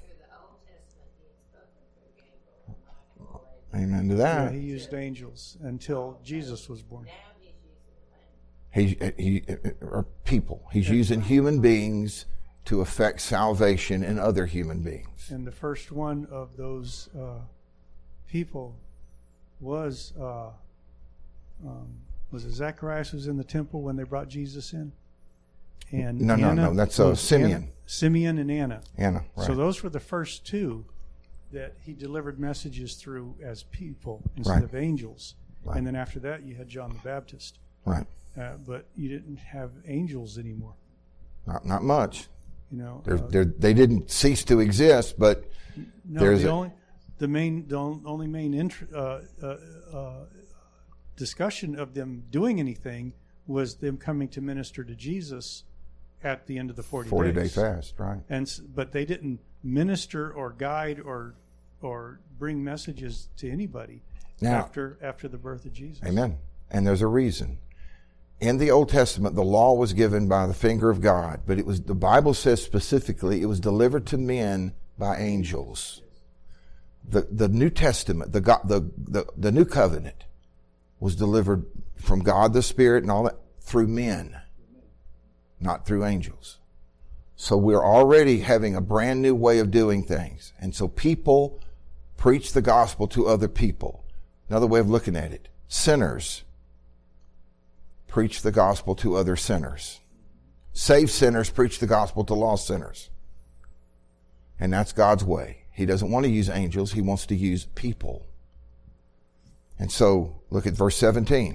Amen to Yeah, that. he used angels until Jesus was born. He, he, or people. He's using human beings to affect salvation in other human beings. And the first one of those uh, people was uh, um, was it Zacharias who was in the temple when they brought Jesus in? And No, no, Anna no, that's, uh, was Simeon. Anna- Simeon and Anna. Anna, right. So those were the first two that he delivered messages through as people instead Right. of angels. Right. And then after that, you had John the Baptist. Right. Uh, but you didn't have angels anymore. Not, not much. You know, They're, uh, they're, they didn't cease to exist, but no, there's the a- only the main the only main int- uh, uh, uh, discussion of them doing anything was them coming to minister to Jesus at the end of the forty, forty days. day fast, right? And s- but they didn't minister or guide or or bring messages to anybody Now- after after the birth of Jesus. Amen. And there's a reason. In the Old Testament, the law was given by the finger of God, but it was, the Bible says specifically, it was delivered to men by angels. The, the New Testament, the, God, the, the, the New Covenant was delivered from God the Spirit and all that through men, not through angels. So we're already having a brand new way of doing things. And so people preach the gospel to other people. Another way of looking at it, sinners preach the gospel to other sinners. Save sinners, preach the gospel to lost sinners. And that's God's way. He doesn't want to use angels. He wants to use people. And so, look at verse seventeen.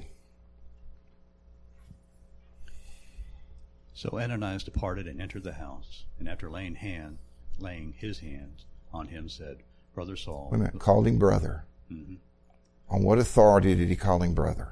So Ananias departed and entered the house, and after laying hand, laying his hands on him, said, Brother Saul. Wait a minute, called him brother. Mm-hmm. On what authority did he call him brother?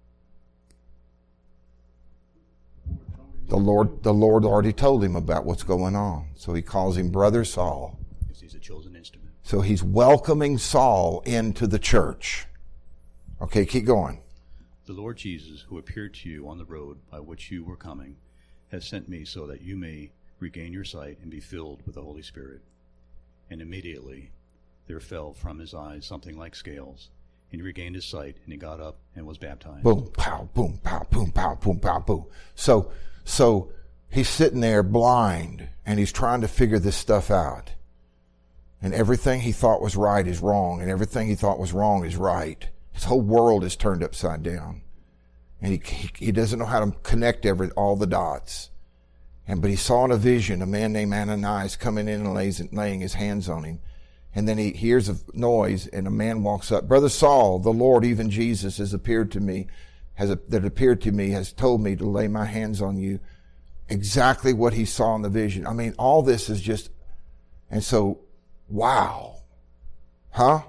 The Lord, the Lord already told him about what's going on. So he calls him Brother Saul. Because he's a chosen instrument. So he's welcoming Saul into the church. Okay, keep going. The Lord Jesus, who appeared to you on the road by which you were coming, has sent me so that you may regain your sight and be filled with the Holy Spirit. And immediately there fell from his eyes something like scales, and he regained his sight, and he got up and was baptized. Boom, pow, boom, pow, boom, pow, boom, pow, boom. So, so he's sitting there blind, and he's trying to figure this stuff out. And everything he thought was right is wrong, and everything he thought was wrong is right. His whole world is turned upside down. And he, he, he doesn't know how to connect every, all the dots. And, but he saw in a vision a man named Ananias coming in and lays, laying his hands on him. And then he hears a noise, and a man walks up. Brother Saul, the Lord, even Jesus, has appeared to me, has a, that appeared to me, has told me to lay my hands on you. Exactly what he saw in the vision. I mean, all this is just, and so, wow. Huh?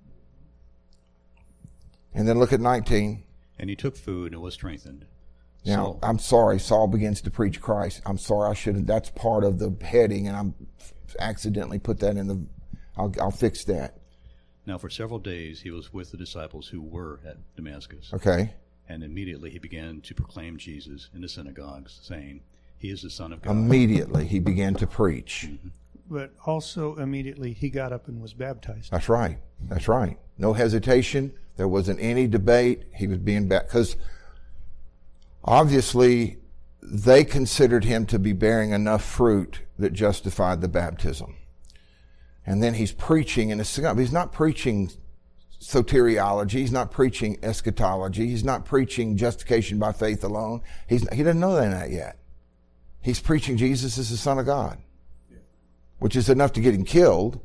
And then look at nineteen. And he took food and was strengthened. Now, Saul, I'm sorry, Saul begins to preach Christ. I'm sorry, I shouldn't. That's part of the heading, and I'm accidentally put that in the, I'll, I'll fix that. Now for several days he was with the disciples who were at Damascus. Okay. And immediately he began to proclaim Jesus in the synagogues, saying, He is the Son of God. Immediately he began to preach. Mm-hmm. But also immediately he got up and was baptized. That's right. That's right. No hesitation. There wasn't any debate. He was being baptized. Because obviously they considered him to be bearing enough fruit that justified the baptism. And then he's preaching in a synagogue. He's not preaching soteriology. He's not preaching eschatology. He's not preaching justification by faith alone. He's, he doesn't know that yet. He's preaching Jesus as the Son of God, which is enough to get him killed.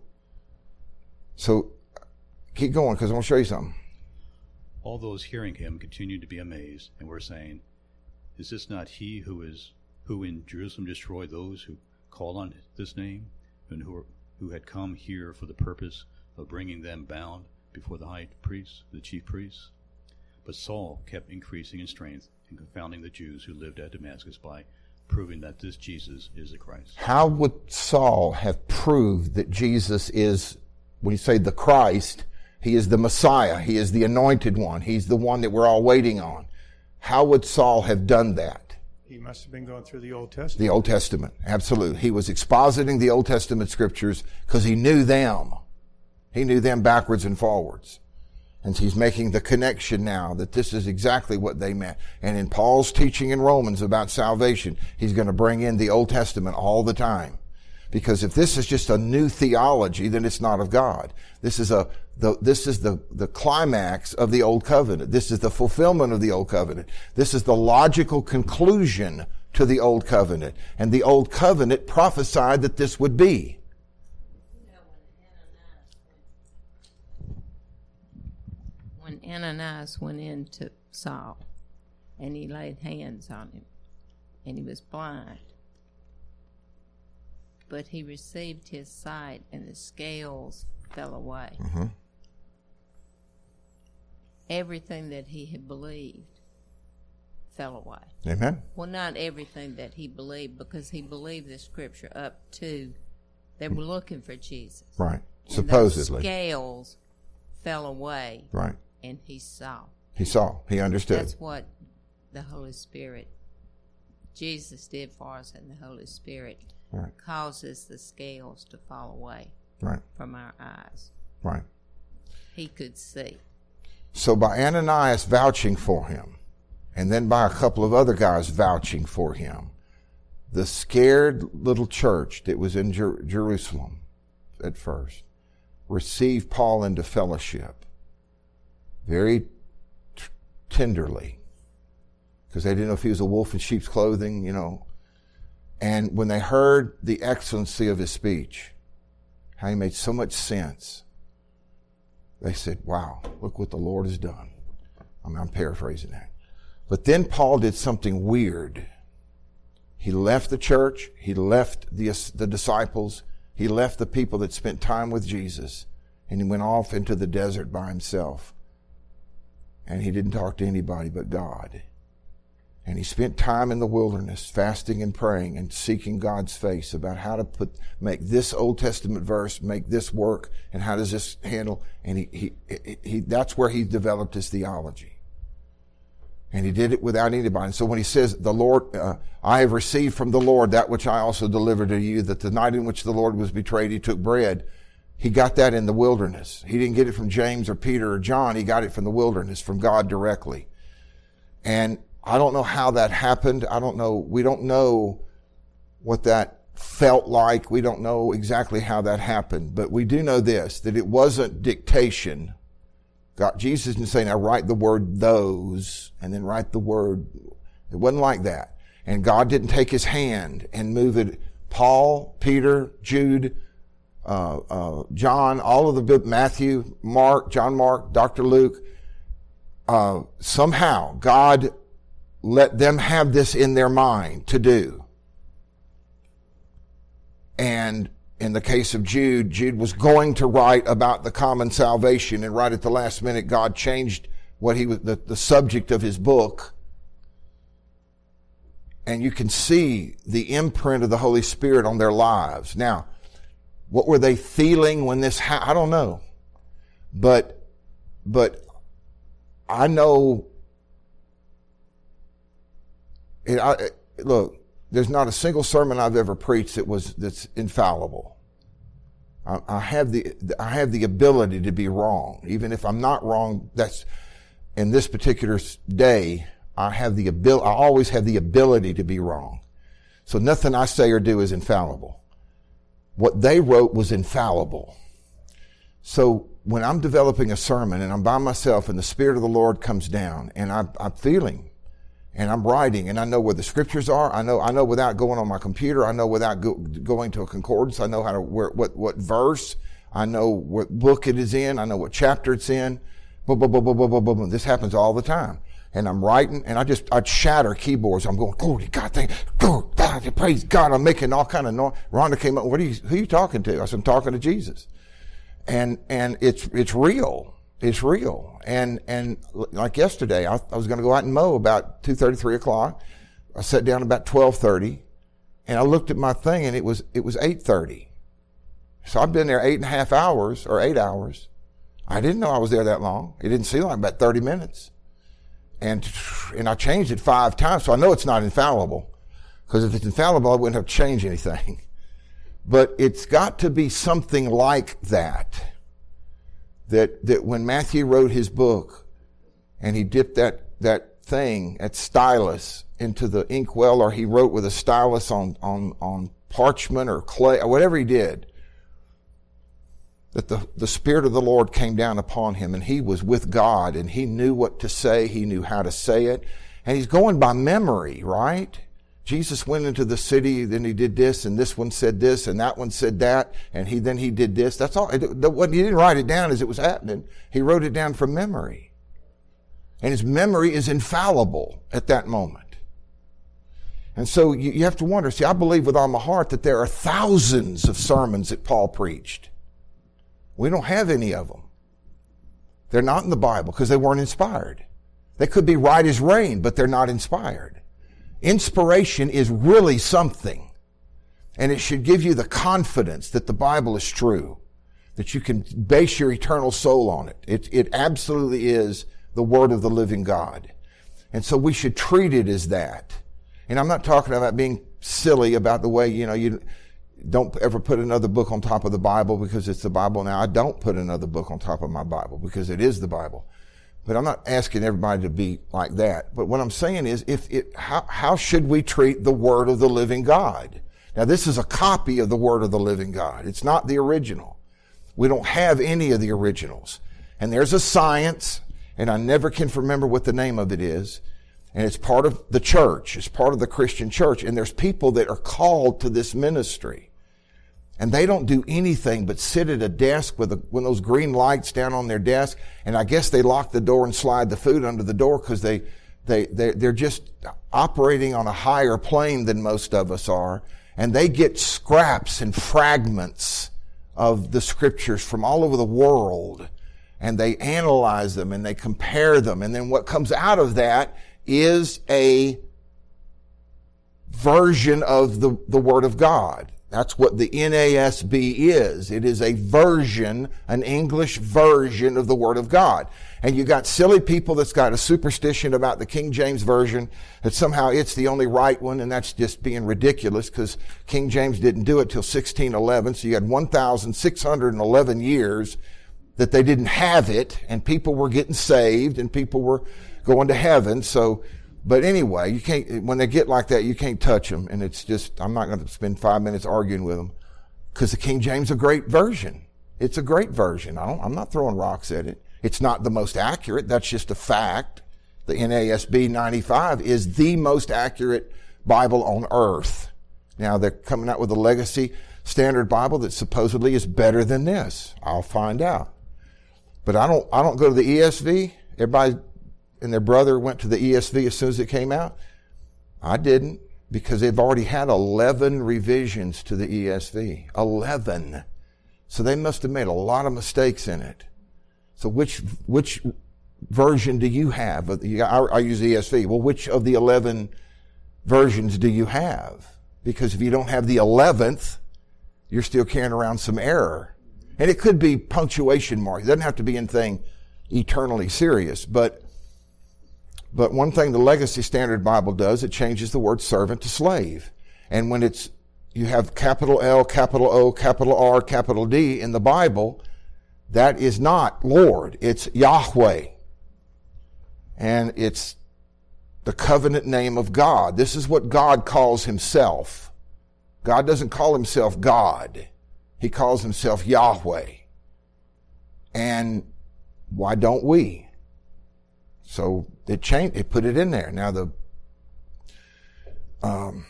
So keep going, because I want to show you something. All those hearing him continued to be amazed, and were saying, Is this not he who is who in Jerusalem destroyed those who called on this name, and who were, who had come here for the purpose of bringing them bound before the high priests, the chief priests? But Saul kept increasing in strength and confounding the Jews who lived at Damascus by proving that this Jesus is the Christ. How would Saul have proved that Jesus is, when you say the Christ, he is the Messiah, he is the anointed one, he's the one that we're all waiting on? How would Saul have done that? He must have been going through the Old Testament. The Old Testament, absolutely. He was expositing the Old Testament scriptures because he knew them. He knew them backwards and forwards. And he's making the connection now that this is exactly what they meant. And in Paul's teaching in Romans about salvation, he's going to bring in the Old Testament all the time. Because if this is just a new theology, then it's not of God. This is a, the, this is the, the climax of the Old Covenant. This is the fulfillment of the Old Covenant. This is the logical conclusion to the Old Covenant. And the Old Covenant prophesied that this would be. When Ananias went into Saul and he laid hands on him and he was blind, but he received his sight and the scales fell away. Mm-hmm. Everything that he had believed fell away. Amen. Well, not everything that he believed, because he believed the scripture up to they were looking for Jesus. Right. And Supposedly. those scales fell away. Right. And he saw. He saw. He understood. That's what the Holy Spirit, Jesus did for us, and the Holy Spirit Right. causes the scales to fall away Right. from our eyes. Right. He could see. So by Ananias vouching for him, and then by a couple of other guys vouching for him, the scared little church that was in Jer- Jerusalem at first received Paul into fellowship very t- tenderly, because they didn't know if he was a wolf in sheep's clothing, you know. And when they heard the excellency of his speech, how he made so much sense, they said, wow, look what the Lord has done. I mean, I'm paraphrasing that. But then Paul did something weird. He left the church. He left the, the disciples. He left the people that spent time with Jesus. And he went off into the desert by himself. And he didn't talk to anybody but God. And he spent time in the wilderness fasting and praying and seeking God's face about how to put, make this Old Testament verse, make this work, and how does this handle. And he, he, he, he that's where he developed his theology. And he did it without anybody. And so when he says, the Lord, uh, I have received from the Lord that which I also delivered to you, that the night in which the Lord was betrayed, he took bread. He got that in the wilderness. He didn't get it from James or Peter or John. He got it from the wilderness, from God directly. And I don't know how that happened. I don't know. We don't know what that felt like. We don't know exactly how that happened. But we do know this, that it wasn't dictation. God, Jesus didn't say, now write the word those and then write the word. It wasn't like that. And God didn't take his hand and move it. Paul, Peter, Jude, uh, uh, John, all of the, Matthew, Mark, John Mark, Doctor Luke, uh, somehow God let them have this in their mind to do. And in the case of Jude, Jude was going to write about the common salvation, and right at the last minute, God changed what he was, the, the subject of his book. And you can see the imprint of the Holy Spirit on their lives. Now, what were they feeling when this happened? I don't know. But, but I know It, I, it, look, there's not a single sermon I've ever preached that was that's infallible. I, I have the I have the ability to be wrong, even if I'm not wrong. That's in this particular day. I have the abil- I always have the ability to be wrong. So nothing I say or do is infallible. What they wrote was infallible. So when I'm developing a sermon and I'm by myself and the Spirit of the Lord comes down and I, I'm feeling. And I'm writing, and I know where the scriptures are. I know, I know without going on my computer. I know without go, going to a concordance. I know how to where, what what verse. I know what book it is in. I know what chapter it's in. Boom, boom, boom, boom, boom, boom, boom. This happens all the time. And I'm writing, and I just I shatter keyboards. I'm going, glory to God, thank God, God, praise God. I'm making all kind of noise. Rhonda came up. What are you? Who are you talking to? I said, I'm talking to Jesus. And and it's it's real. It's real. And, and like yesterday, I, I was going to go out and mow about two thirty, three o'clock. I sat down about twelve thirty and I looked at my thing and it was, it was eight thirty. So I've been there eight and a half hours or eight hours. I didn't know I was there that long. It didn't seem like about thirty minutes. And, and I changed it five times. So I know it's not infallible, because if it's infallible, I wouldn't have to change anything. But it's got to be something like that. That, that when Matthew wrote his book and he dipped that, that thing, that stylus into the inkwell, or he wrote with a stylus on, on, on parchment or clay or whatever he did, that the, the Spirit of the Lord came down upon him and he was with God and he knew what to say. He knew how to say it. And he's going by memory, right? Jesus went into the city, then he did this, and this one said this, and that one said that, and he then he did this. That's all. What he didn't write it down as it was happening. He wrote it down from memory. And his memory is infallible at that moment. And so you, you have to wonder, see, I believe with all my heart that there are thousands of sermons that Paul preached. We don't have any of them. They're not in the Bible because they weren't inspired. They could be right as rain, but they're not inspired. Inspiration is really something, and it should give you the confidence that the Bible is true, that you can base your eternal soul on it. It, it absolutely is the Word of the living God. And so we should treat it as that. And I'm not talking about being silly about the way, you know, you don't ever put another book on top of the Bible because it's the Bible. Now, I don't put another book on top of my Bible because it is the Bible. But I'm not asking everybody to be like that. But what I'm saying is, if it, how, how should we treat the Word of the living God? Now, this is a copy of the Word of the living God. It's not the original. We don't have any of the originals. And there's a science, and I never can remember what the name of it is. And it's part of the church. It's part of the Christian church. And there's people that are called to this ministry. And they don't do anything but sit at a desk with a, with those green lights down on their desk. And I guess they lock the door and slide the food under the door because they, they, they, they're just operating on a higher plane than most of us are. And they get scraps and fragments of the scriptures from all over the world. And they analyze them and they compare them. And then what comes out of that is a version of the, the Word of God. That's what the N A S B is. It is a version, an English version of the Word of God. And you got silly people that's got a superstition about the King James Version, that somehow it's the only right one, and that's just being ridiculous because King James didn't do it till sixteen eleven. So you had one thousand six hundred eleven years that they didn't have it, and people were getting saved, and people were going to heaven. So, but anyway, you can't, when they get like that, you can't touch them. And it's just, I'm not going to spend five minutes arguing with them because the King James is a great version. It's a great version. I don't, I'm not throwing rocks at it. It's not the most accurate. That's just a fact. The N A S B ninety-five is the most accurate Bible on earth. Now they're coming out with a legacy standard Bible that supposedly is better than this. I'll find out. But I don't, I don't go to the E S V. Everybody and their brother went to the E S V as soon as it came out. I didn't, because they've already had eleven revisions to the E S V. eleven. So they must have made a lot of mistakes in it. So which, which version do you have? I, I use the E S V. Well, which of the eleven versions do you have? Because if you don't have the eleventh, you're still carrying around some error. And it could be punctuation marks. It doesn't have to be anything eternally serious. But, but one thing the Legacy Standard Bible does, it changes the word servant to slave. And when it's, you have capital L, capital O, capital R, capital D in the Bible, that is not Lord. It's Yahweh. And it's the covenant name of God. This is what God calls himself. God doesn't call himself God. He calls himself Yahweh. And why don't we? So it changed, it put it in there. Now the, um,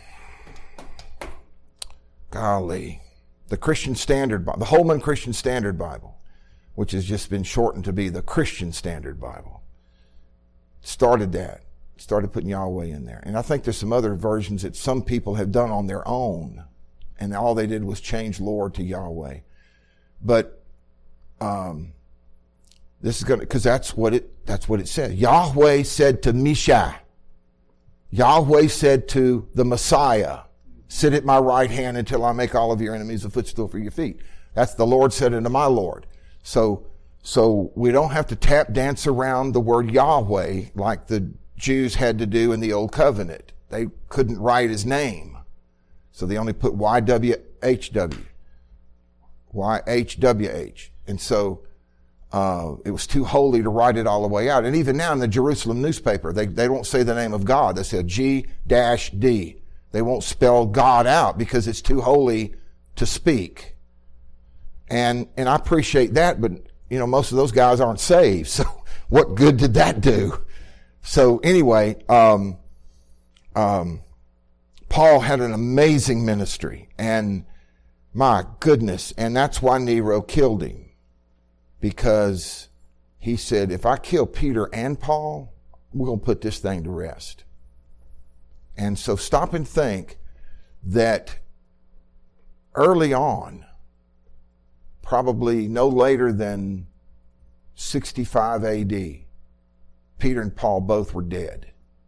golly, the Christian Standard Bible, the Holman Christian Standard Bible, which has just been shortened to be the Christian Standard Bible, started that. Started putting Yahweh in there. And I think there's some other versions that some people have done on their own. And all they did was change Lord to Yahweh. But, um, this is gonna, cause that's what it, that's what it said. Yahweh said to Misha. Yahweh said to the Messiah, sit at my right hand until I make all of your enemies a footstool for your feet. That's the Lord said unto my Lord. So, so we don't have to tap dance around the word Yahweh like the Jews had to do in the Old Covenant. They couldn't write his name. So they only put Y W H W. Y H W H. And so, uh, it was too holy to write it all the way out. And even now in the Jerusalem newspaper, they, they don't say the name of God. They say G D. They won't spell God out because it's too holy to speak. And, and I appreciate that, but, you know, most of those guys aren't saved. So what good did that do? So anyway, um, um, Paul had an amazing ministry, and my goodness, and that's why Nero killed him, because he said, if I kill Peter and Paul, we're going to put this thing to rest. And so stop and think that early on, probably no later than sixty-five A D, Peter and Paul both were dead.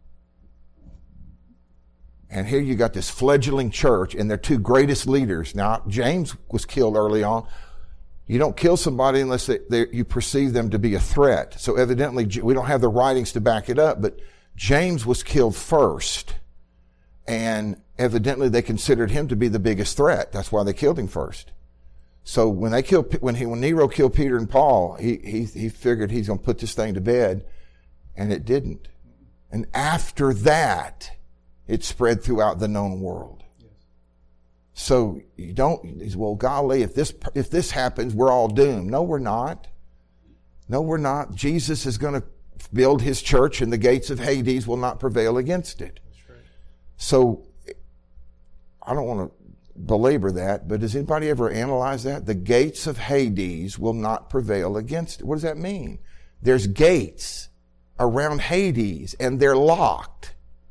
And here you got this fledgling church and their two greatest leaders. Now, James was killed early on. You don't kill somebody unless they, they, you perceive them to be a threat. So evidently, we don't have the writings to back it up, but James was killed first. And evidently they considered him to be the biggest threat. That's why they killed him first. So when they killed, when he, when Nero killed Peter and Paul, he, he, he figured he's going to put this thing to bed, and it didn't. And after that, it spread throughout the known world. Yes. So you don't, well, golly, if this, if this happens, we're all doomed. No, we're not. No, we're not. Jesus is going to build his church, and the gates of Hades will not prevail against it. That's right. So I don't want to belabor that, but has anybody ever analyzed that? The gates of Hades will not prevail against it. What does that mean? There's gates around Hades, and they're locked.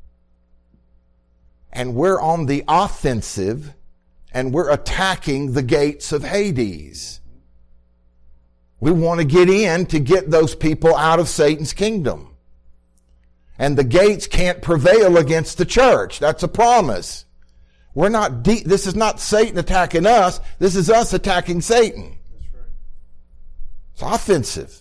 And we're on the offensive, and we're attacking the gates of Hades. We want to get in to get those people out of Satan's kingdom. And the gates can't prevail against the church. That's a promise. We're not de- this is not Satan attacking us. This is us attacking Satan. That's right. It's offensive.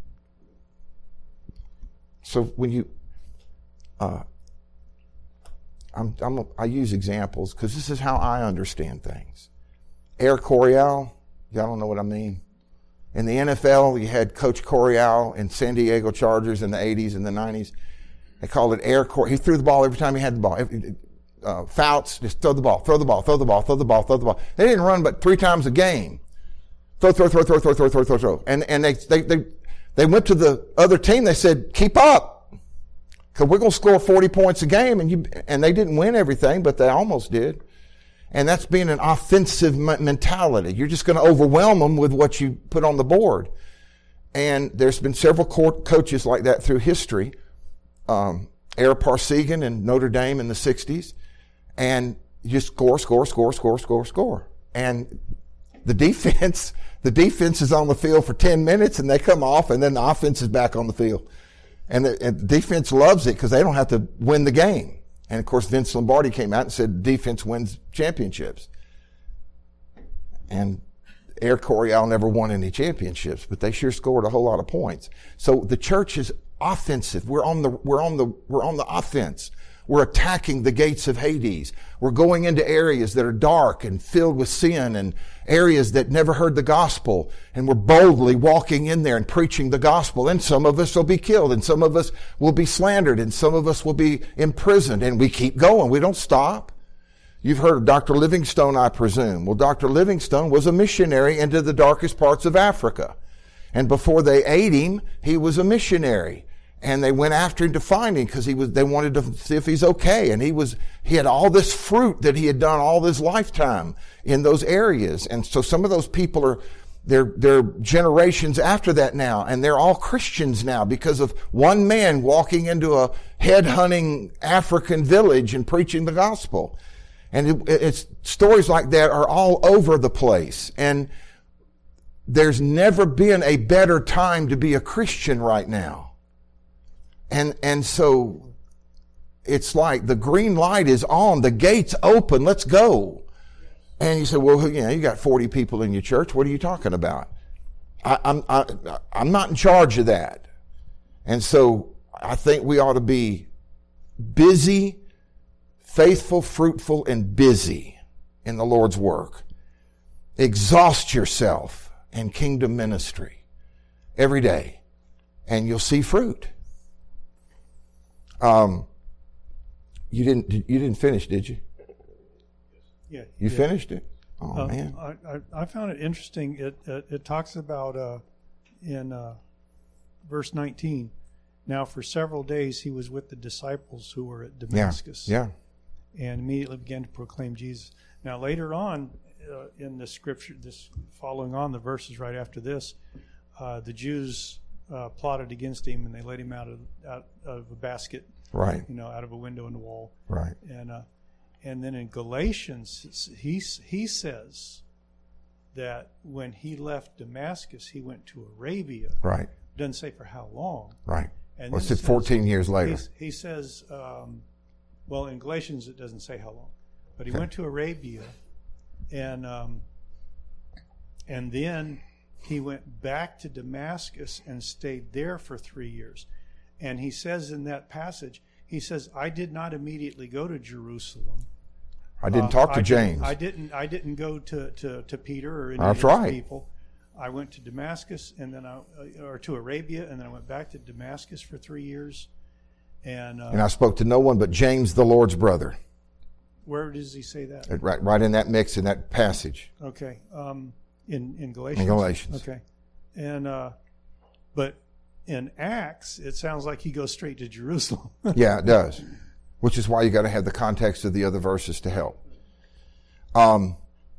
So when you, uh, I'm, I'm, I use examples because this is how I understand things. Air Coryell, y'all don't know what I mean. In the N F L, you had Coach Coryell in San Diego Chargers in the eighties and the nineties. They called it Air Coryell. He threw the ball every time he had the ball. Uh, Fouts, just throw the ball, throw the ball, throw the ball, throw the ball, throw the ball. They didn't run but three times a game. Throw, throw, throw, throw, throw, throw, throw, throw, throw. And, and they, they, they, they went to the other team. They said, keep up. Cause we're going to score forty points a game. And you, and they didn't win everything, but they almost did. And that's being an offensive mentality. You're just going to overwhelm them with what you put on the board. And there's been several co- coaches like that through history. Um, Ara Parsegan in Notre Dame in the sixties. And you just score, score, score, score, score, score. And the defense, the defense is on the field for ten minutes and they come off and then the offense is back on the field. And the, and the defense loves it because they don't have to win the game. And of course, Vince Lombardi came out and said defense wins championships. And Air Coryell never won any championships, but they sure scored a whole lot of points. So the church is offensive. We're on the, we're on the, we're on the offense. We're attacking the gates of Hades. We're going into areas that are dark and filled with sin and areas that never heard the gospel. And we're boldly walking in there and preaching the gospel. And some of us will be killed and some of us will be slandered and some of us will be imprisoned. And we keep going. We don't stop. You've heard of Doctor Livingstone, I presume. Well, Doctor Livingstone was a missionary into the darkest parts of Africa. And before they ate him, he was a missionary. And they went after him to find him because he was, they wanted to see if he's okay. And he was, he had all this fruit that he had done all his lifetime in those areas. And so some of those people are, they're, they're generations after that now. And they're all Christians now because of one man walking into a head-hunting African village and preaching the gospel. And it, it's stories like that are all over the place. And there's never been a better time to be a Christian right now. And, and so it's like the green light is on, the gate's open, let's go. And you say, well, you know, you got forty people in your church. What are you talking about? I, I'm, I, I'm not in charge of that. And so I think we ought to be busy, faithful, fruitful, and busy in the Lord's work. Exhaust yourself in kingdom ministry every day, and you'll see fruit. Um, you didn't, you didn't finish, did you? Yeah. You yeah. finished it? Oh, Uh, man. I, I, I found it interesting. It it, it talks about uh, in uh, verse nineteen. Now, for several days he was with the disciples who were at Damascus. Yeah. And immediately began to proclaim Jesus. Now, later on uh, in the scripture, this following on the verses right after this, uh, the Jews uh, plotted against him and they let him out of out of a basket, Right. you know, out of a window in the wall. Right. And uh, and then in Galatians, he he says that when he left Damascus, he went to Arabia. Right. Doesn't say for how long. Right. And Well, then it it said says- fourteen years later. He's- He says, um, well, in Galatians it doesn't say how long, but he Okay. went to Arabia, and um, and then he went back to Damascus and stayed there for three years. And he says in that passage, he says, I did not immediately go to Jerusalem. I didn't Uh, talk to I James. Didn't, I didn't. I didn't go to, to, to Peter or any That's of those right. people. I went to Damascus and then I, or to Arabia, and then I went back to Damascus for three years. And, uh, and I spoke to no one but James, the Lord's brother. where does he say that? Right, right in that mix, in that passage. Okay, um, in in Galatians. In Galatians. Okay, and uh, but in Acts, it sounds like he goes straight to Jerusalem. Yeah, it does. Which is why you got to have the context of the other verses to help. Um,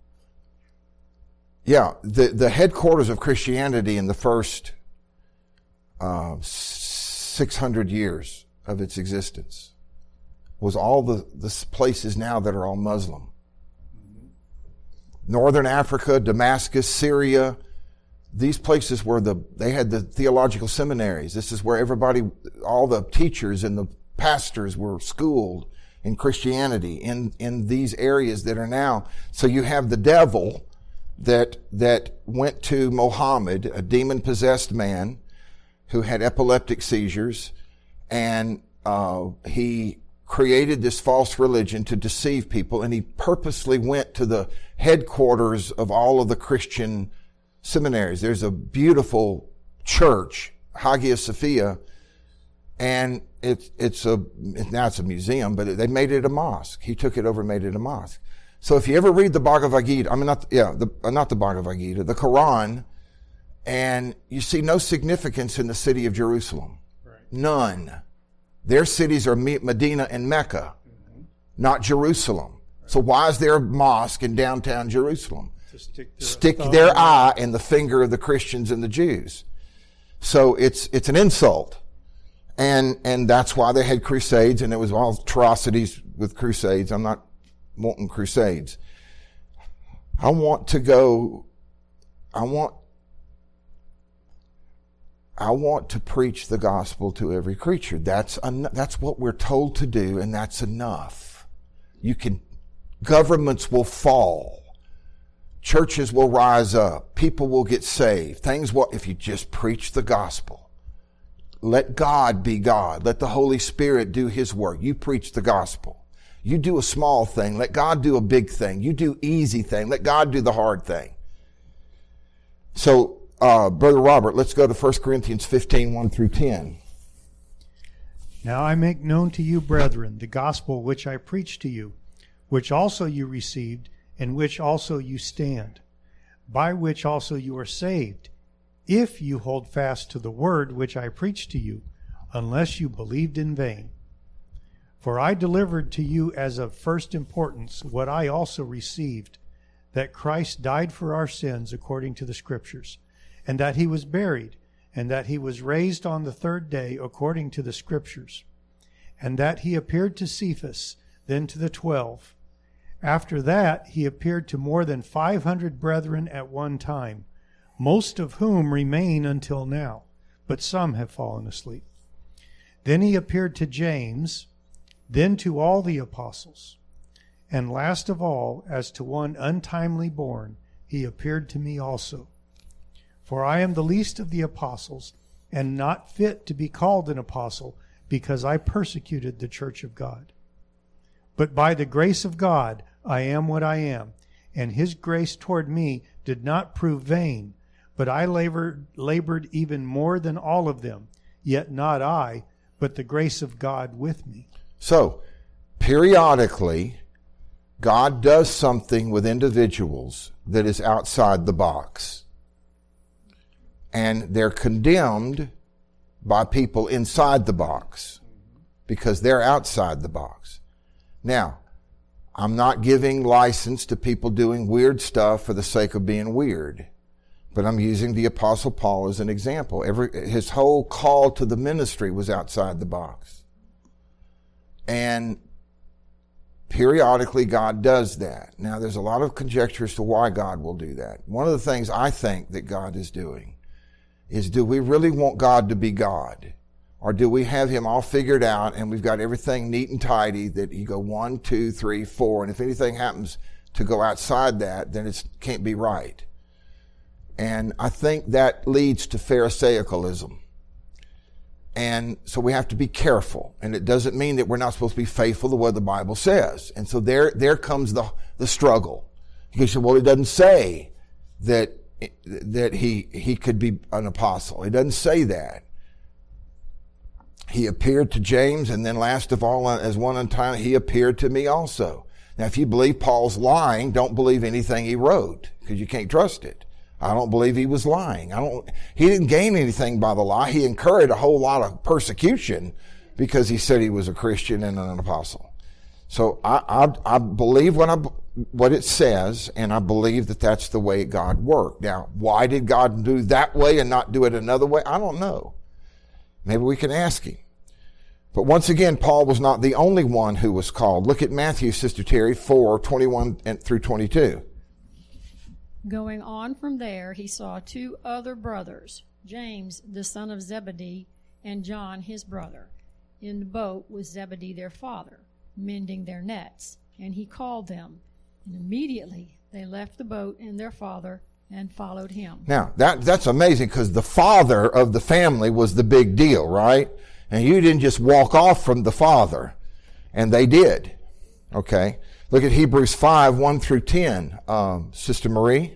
yeah, the, the headquarters of Christianity in the first uh, six hundred years of its existence was all the, the places now that are all Muslim. Northern Africa, Damascus, Syria, these places were the, they had the theological seminaries. This is where everybody, all the teachers and the pastors were schooled in Christianity in, in these areas that are now. So you have the devil that, that went to Muhammad, a demon-possessed man who had epileptic seizures, and, uh, he created this false religion to deceive people, and he purposely went to the headquarters of all of the Christian seminaries. There's a beautiful church, Hagia Sophia, and it's it's a now it's a museum, but they made it a mosque. He took it over and made it a mosque. So if you ever read the Bhagavad Gita, I mean not yeah, the, not the Bhagavad Gita, the Quran, and you see no significance in the city of Jerusalem, right. None. Their cities are Medina and Mecca, mm-hmm. not Jerusalem. Right. So why is there a mosque in downtown Jerusalem? To stick their, stick their eye in the finger of the Christians and the Jews. So it's it's an insult. And and that's why they had crusades, and it was all atrocities with crusades. I'm not wanting crusades. I want to go, I want I want to preach the gospel to every creature. That's en- that's what we're told to do, and that's enough. You can, governments will fall. Churches will rise up. People will get saved. Things will, if you just preach the gospel. Let God be God. Let the Holy Spirit do His work. You preach the gospel. You do a small thing. Let God do a big thing. You do easy thing. Let God do the hard thing. So, Uh, Brother Robert, let's go to First Corinthians fifteen, one through ten. Now I make known to you, brethren, the gospel which I preached to you, which also you received, in which also you stand, by which also you are saved, if you hold fast to the word which I preached to you, unless you believed in vain. For I delivered to you as of first importance what I also received, that Christ died for our sins according to the Scriptures, and that he was buried, and that he was raised on the third day according to the Scriptures, and that he appeared to Cephas, then to the twelve. After that he appeared to more than five hundred brethren at one time, most of whom remain until now, but some have fallen asleep. Then he appeared to James, then to all the apostles. And last of all, as to one untimely born, he appeared to me also. For I am the least of the apostles, and not fit to be called an apostle, because I persecuted the church of God. But by the grace of God I am what I am, and his grace toward me did not prove vain, but I labored, labored even more than all of them, yet not I, but the grace of God with me. So, periodically, God does something with individuals that is outside the box. And they're condemned by people inside the box because they're outside the box. Now, I'm not giving license to people doing weird stuff for the sake of being weird, but I'm using the Apostle Paul as an example. Every, his whole call to the ministry was outside the box. And periodically God does that. Now, there's a lot of conjecture as to why God will do that. One of the things I think that God is doing is, do we really want God to be God? Or do we have him all figured out and we've got everything neat and tidy that you go one, two, three, four, and if anything happens to go outside that, then it can't be right. And I think that leads to Pharisaicalism. And so we have to be careful. And it doesn't mean that we're not supposed to be faithful to what the Bible says. And so there, there comes the, the struggle. You say, well, it doesn't say that that he he could be an apostle. It doesn't say that. He appeared to James, and then last of all, as one untimely, he appeared to me also. Now, if you believe Paul's lying, don't believe anything he wrote, because you can't trust it. I don't believe he was lying. I don't, he didn't gain anything by the lie. He incurred a whole lot of persecution because he said he was a Christian and an apostle. So I, I, I believe what I, what it says, and I believe that that's the way God worked. Now, why did God do that way and not do it another way? I don't know. Maybe we can ask him. But once again, Paul was not the only one who was called. Look at Matthew, Sister Terry, four, twenty-one through twenty-two. Going on from there, he saw two other brothers, James, the son of Zebedee, and John, his brother, in the boat with Zebedee their father, mending their nets. And he called them. And immediately they left the boat and their father and followed him. Now, that that's amazing, because the father of the family was the big deal, right? And you didn't just walk off from the father. And they did. Okay. Look at Hebrews five, one through ten. Um, Sister Marie.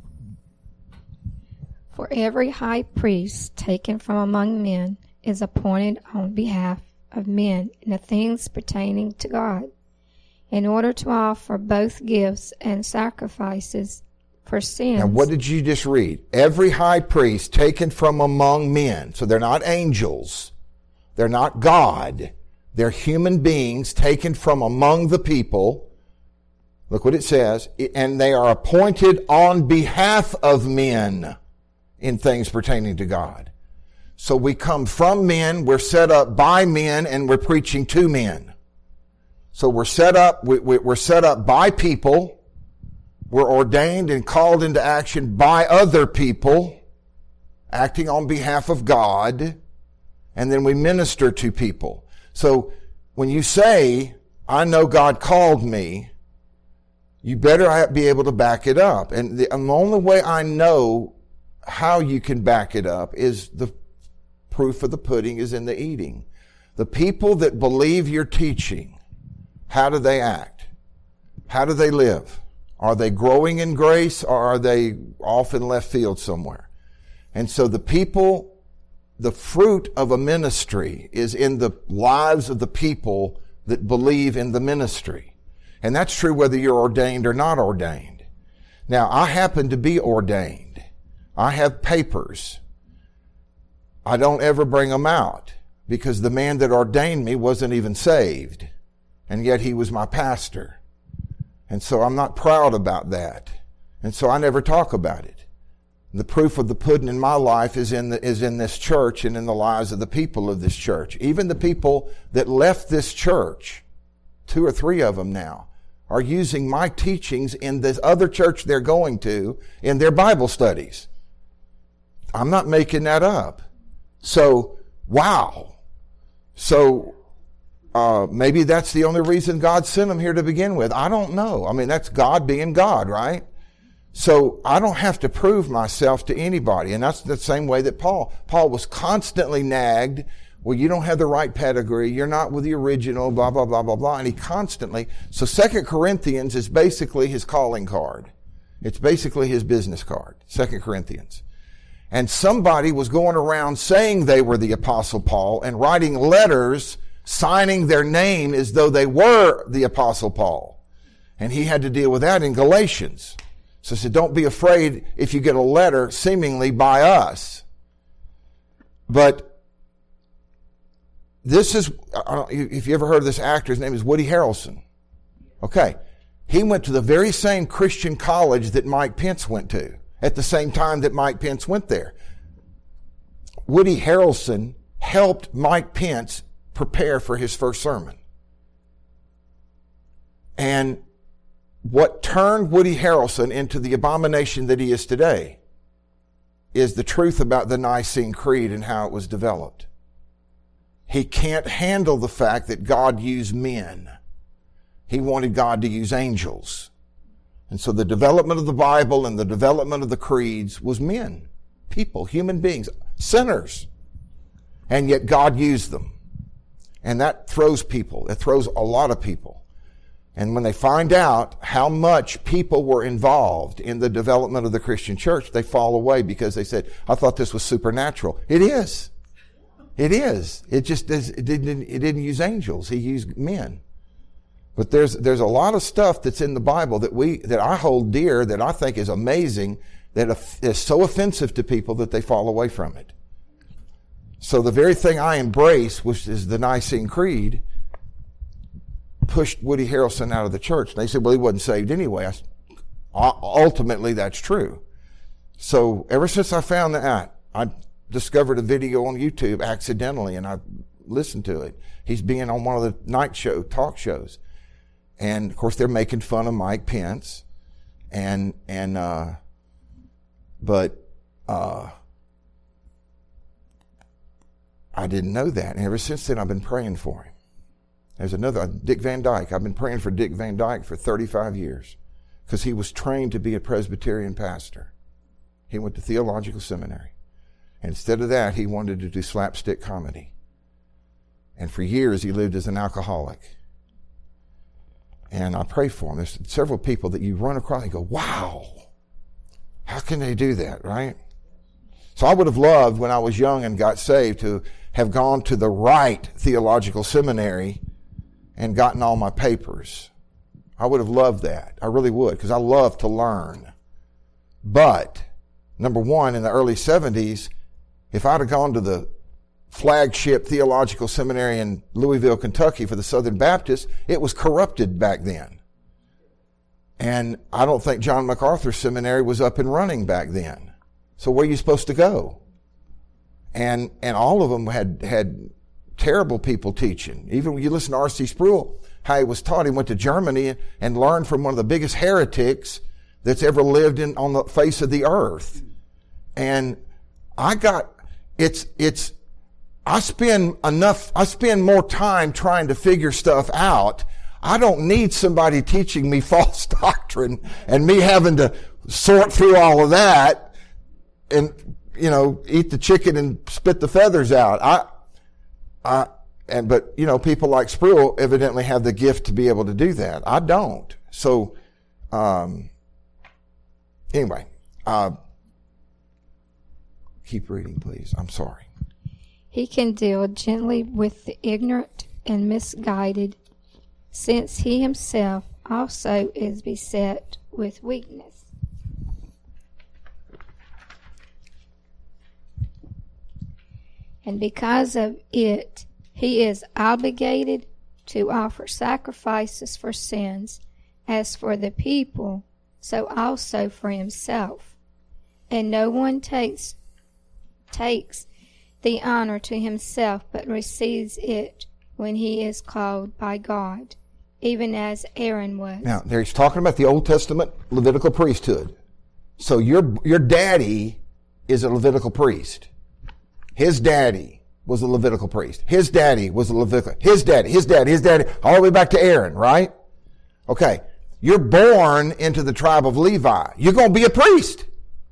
For every high priest taken from among men is appointed on behalf of men in the things pertaining to God, in order to offer both gifts and sacrifices for sins. Now, what did you just read? Every high priest taken from among men. So they're not angels. They're not God. They're human beings taken from among the people. Look what it says. And they are appointed on behalf of men in things pertaining to God. So we come from men, we're set up by men, and we're preaching to men. So we're set up, we, we, we're set up by people. We're ordained and called into action by other people, acting on behalf of God. And then we minister to people. So when you say, I know God called me, you better be able to back it up. And the, and the only way I know how you can back it up is the proof of the pudding is in the eating. The people that believe your teaching, how do they act? How do they live? Are they growing in grace, or are they off in left field somewhere? And so the people, the fruit of a ministry is in the lives of the people that believe in the ministry. And that's true whether you're ordained or not ordained. Now, I happen to be ordained. I have papers. I don't ever bring them out because the man that ordained me wasn't even saved. And yet he was my pastor. And so I'm not proud about that. And so I never talk about it. The proof of the pudding in my life is in the, is in this church and in the lives of the people of this church. Even the people that left this church, two or three of them now, are using my teachings in this other church they're going to in their Bible studies. I'm not making that up. So, wow. So, uh, maybe that's the only reason God sent them here to begin with. I don't know. I mean, that's God being God, right? So I don't have to prove myself to anybody. And that's the same way that Paul, Paul was constantly nagged. Well, you don't have the right pedigree. You're not with the original, blah, blah, blah, blah, blah. And he constantly, so Second Corinthians is basically his calling card. It's basically his business card, Second Corinthians. And somebody was going around saying they were the Apostle Paul and writing letters, signing their name as though they were the Apostle Paul. And he had to deal with that in Galatians. So he said, don't be afraid if you get a letter seemingly by us. But this is, I don't, if you ever heard of this actor, his name is Woody Harrelson. Okay. He went to the very same Christian college that Mike Pence went to at the same time that Mike Pence went there. Woody Harrelson helped Mike Pence prepare for his first sermon. And what turned Woody Harrelson into the abomination that he is today is the truth about the Nicene Creed and how it was developed. He can't handle the fact that God used men. He wanted God to use angels. And so the development of the Bible and the development of the creeds was men, people, human beings, sinners. And yet God used them. And that throws people. It throws a lot of people. And when they find out how much people were involved in the development of the Christian church, they fall away because they said, I thought this was supernatural. It is. It is. It just is, it didn't, it didn't use angels. He used men. But there's, there's a lot of stuff that's in the Bible that we, that I hold dear, that I think is amazing, that is so offensive to people that they fall away from it. So the very thing I embrace, which is the Nicene Creed, pushed Woody Harrelson out of the church. And they said, well, he wasn't saved anyway. I, ultimately, that's true. So ever since I found that, I discovered a video on YouTube accidentally, and I listened to it. He's being on one of the night show talk shows. And, of course, they're making fun of Mike Pence. And, and, uh, but, uh, I didn't know that. And ever since then, I've been praying for him. There's another, Dick Van Dyke. I've been praying for Dick Van Dyke for thirty-five years because he was trained to be a Presbyterian pastor. He went to theological seminary. And instead of that, he wanted to do slapstick comedy. And for years, he lived as an alcoholic. And I pray for him. There's several people that you run across and go, wow, how can they do that, right? So I would have loved, when I was young and got saved, to have gone to the right theological seminary and gotten all my papers. I would have loved that. I really would, because I love to learn. But, number one, in the early seventies, if I'd have gone to the flagship theological seminary in Louisville, Kentucky for the Southern Baptists, it was corrupted back then. And I don't think John MacArthur Seminary was up and running back then. So where are you supposed to go? And and all of them had had terrible people teaching. Even when you listen to R C Sproul, how he was taught, he went to Germany and, and learned from one of the biggest heretics that's ever lived in on the face of the earth. And I got, it's, it's, I spend enough, I spend more time trying to figure stuff out. I don't need somebody teaching me false doctrine and me having to sort through all of that and, you know, eat the chicken and spit the feathers out. I, I, and, but, you know, people like Sproul evidently have the gift to be able to do that. I don't. So, um, anyway, uh, keep reading, please. I'm sorry. He can deal gently with the ignorant and misguided, since he himself also is beset with weakness. And because of it, he is obligated to offer sacrifices for sins, as for the people, so also for himself. And no one takes takes the honor to himself, but receives it when he is called by God, even as Aaron was. Now, there he's talking about the Old Testament Levitical priesthood. So your your daddy is a Levitical priest. His daddy was a Levitical priest. His daddy was a Levitical. His daddy, his daddy, his daddy, all the way back to Aaron, right? Okay. You're born into the tribe of Levi. You're going to be a priest.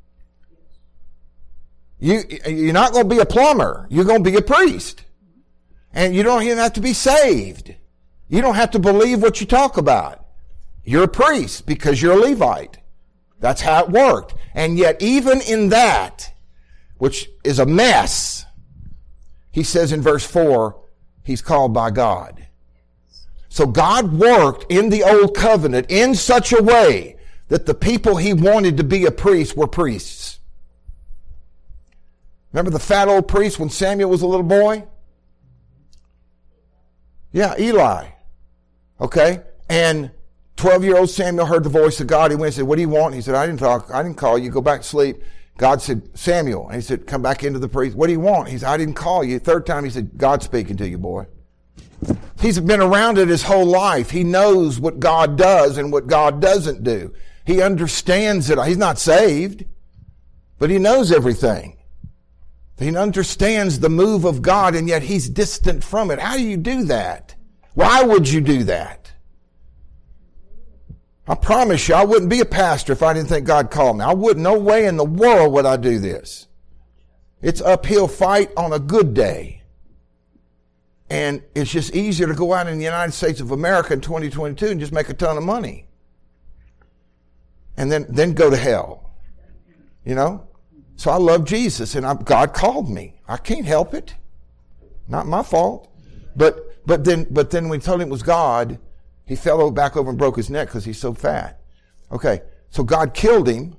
You, you're not going to be a plumber. You're going to be a priest. And you don't even have to be saved. You don't have to believe what you talk about. You're a priest because you're a Levite. That's how it worked. And yet even in that, which is a mess, he says in verse four, he's called by God. So God worked in the old covenant in such a way that the people he wanted to be a priest were priests. Remember the fat old priest when Samuel was a little boy? Yeah, Eli. Okay. And twelve-year-old Samuel heard the voice of God. He went and said, what do you want? He said, I didn't talk. I didn't call you. Go back to sleep. God said, Samuel. And he said, come back into the priest. What do you want? He said, I didn't call you. Third time he said, God's speaking to you, boy. He's been around it his whole life. He knows what God does and what God doesn't do. He understands it. He's not saved, but he knows everything. He understands the move of God, and yet he's distant from it. How do you do that? Why would you do that? I promise you, I wouldn't be a pastor if I didn't think God called me. I wouldn't. No way in the world would I do this. It's uphill fight on a good day. And it's just easier to go out in the United States of America in twenty twenty-two and just make a ton of money. And then, then go to hell. You know? So I love Jesus, and I, God called me. I can't help it. Not my fault. But, but then, but then when he told him it was God, he fell back over and broke his neck because he's so fat. Okay. So God killed him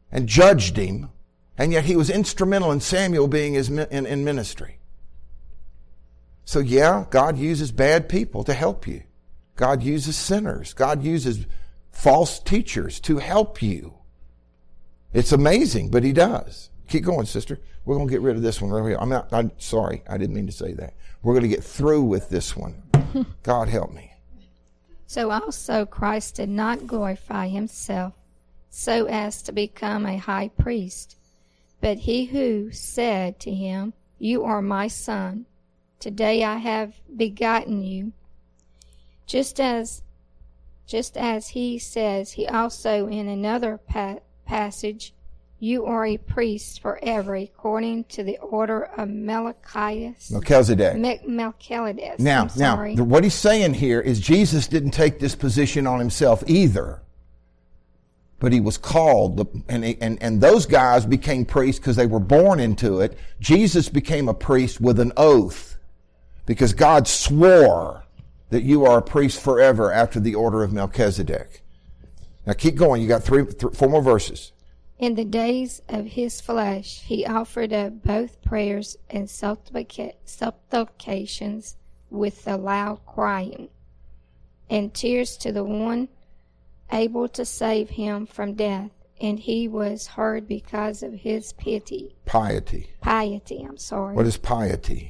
and judged him, and yet he was instrumental in Samuel being his in, in ministry. So yeah, God uses bad people to help you. God uses sinners. God uses false teachers to help you. It's amazing, but he does. Keep going, sister. We're going to get rid of this one right here. I'm not, I'm sorry. I didn't mean to say that. We're going to get through with this one. God help me. So also Christ did not glorify himself so as to become a high priest, but he who said to him, "You are my son. Today I have begotten you." Just as, just as he says, he also in another pa- passage, "You are a priest forever, according to the order of Melchias." Melchizedek. Me- Melchizedek. Now, I'm sorry. now, what he's saying here is Jesus didn't take this position on himself either. But he was called, and, and, and those guys became priests because they were born into it. Jesus became a priest with an oath because God swore that you are a priest forever after the order of Melchizedek. Now keep going. You got three, th- four more verses. In the days of his flesh, he offered up both prayers and supplica- supplications with a loud crying and tears to the one able to save him from death, and he was heard because of his pity. Piety. Piety, I'm sorry. What is piety?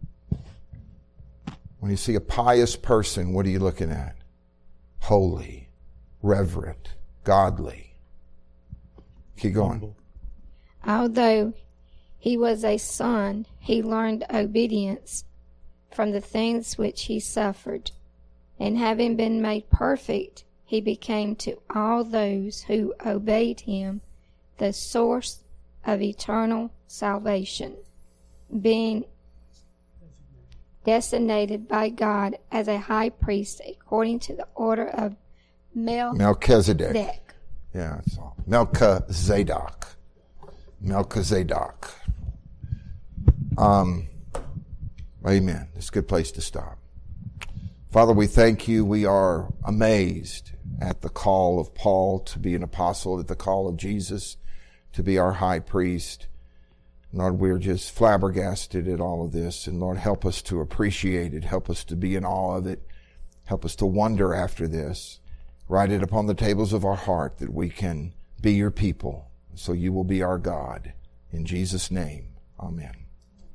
When you see a pious person, what are you looking at? Holy, reverent, godly. Keep going. Although he was a son, he learned obedience from the things which he suffered, and having been made perfect, he became to all those who obeyed him the source of eternal salvation, being designated by God as a high priest according to the order of Mel- Melchizedek. Melchizedek. Yeah, that's all. Melchizedek. Melchizedek. Um, amen. It's a good place to stop. Father, we thank you. We are amazed at the call of Paul to be an apostle, at the call of Jesus to be our high priest. Lord, we're just flabbergasted at all of this. And Lord, help us to appreciate it. Help us to be in awe of it. Help us to wonder after this. Write it upon the tables of our heart that we can be your people, so you will be our God. In Jesus' name, amen.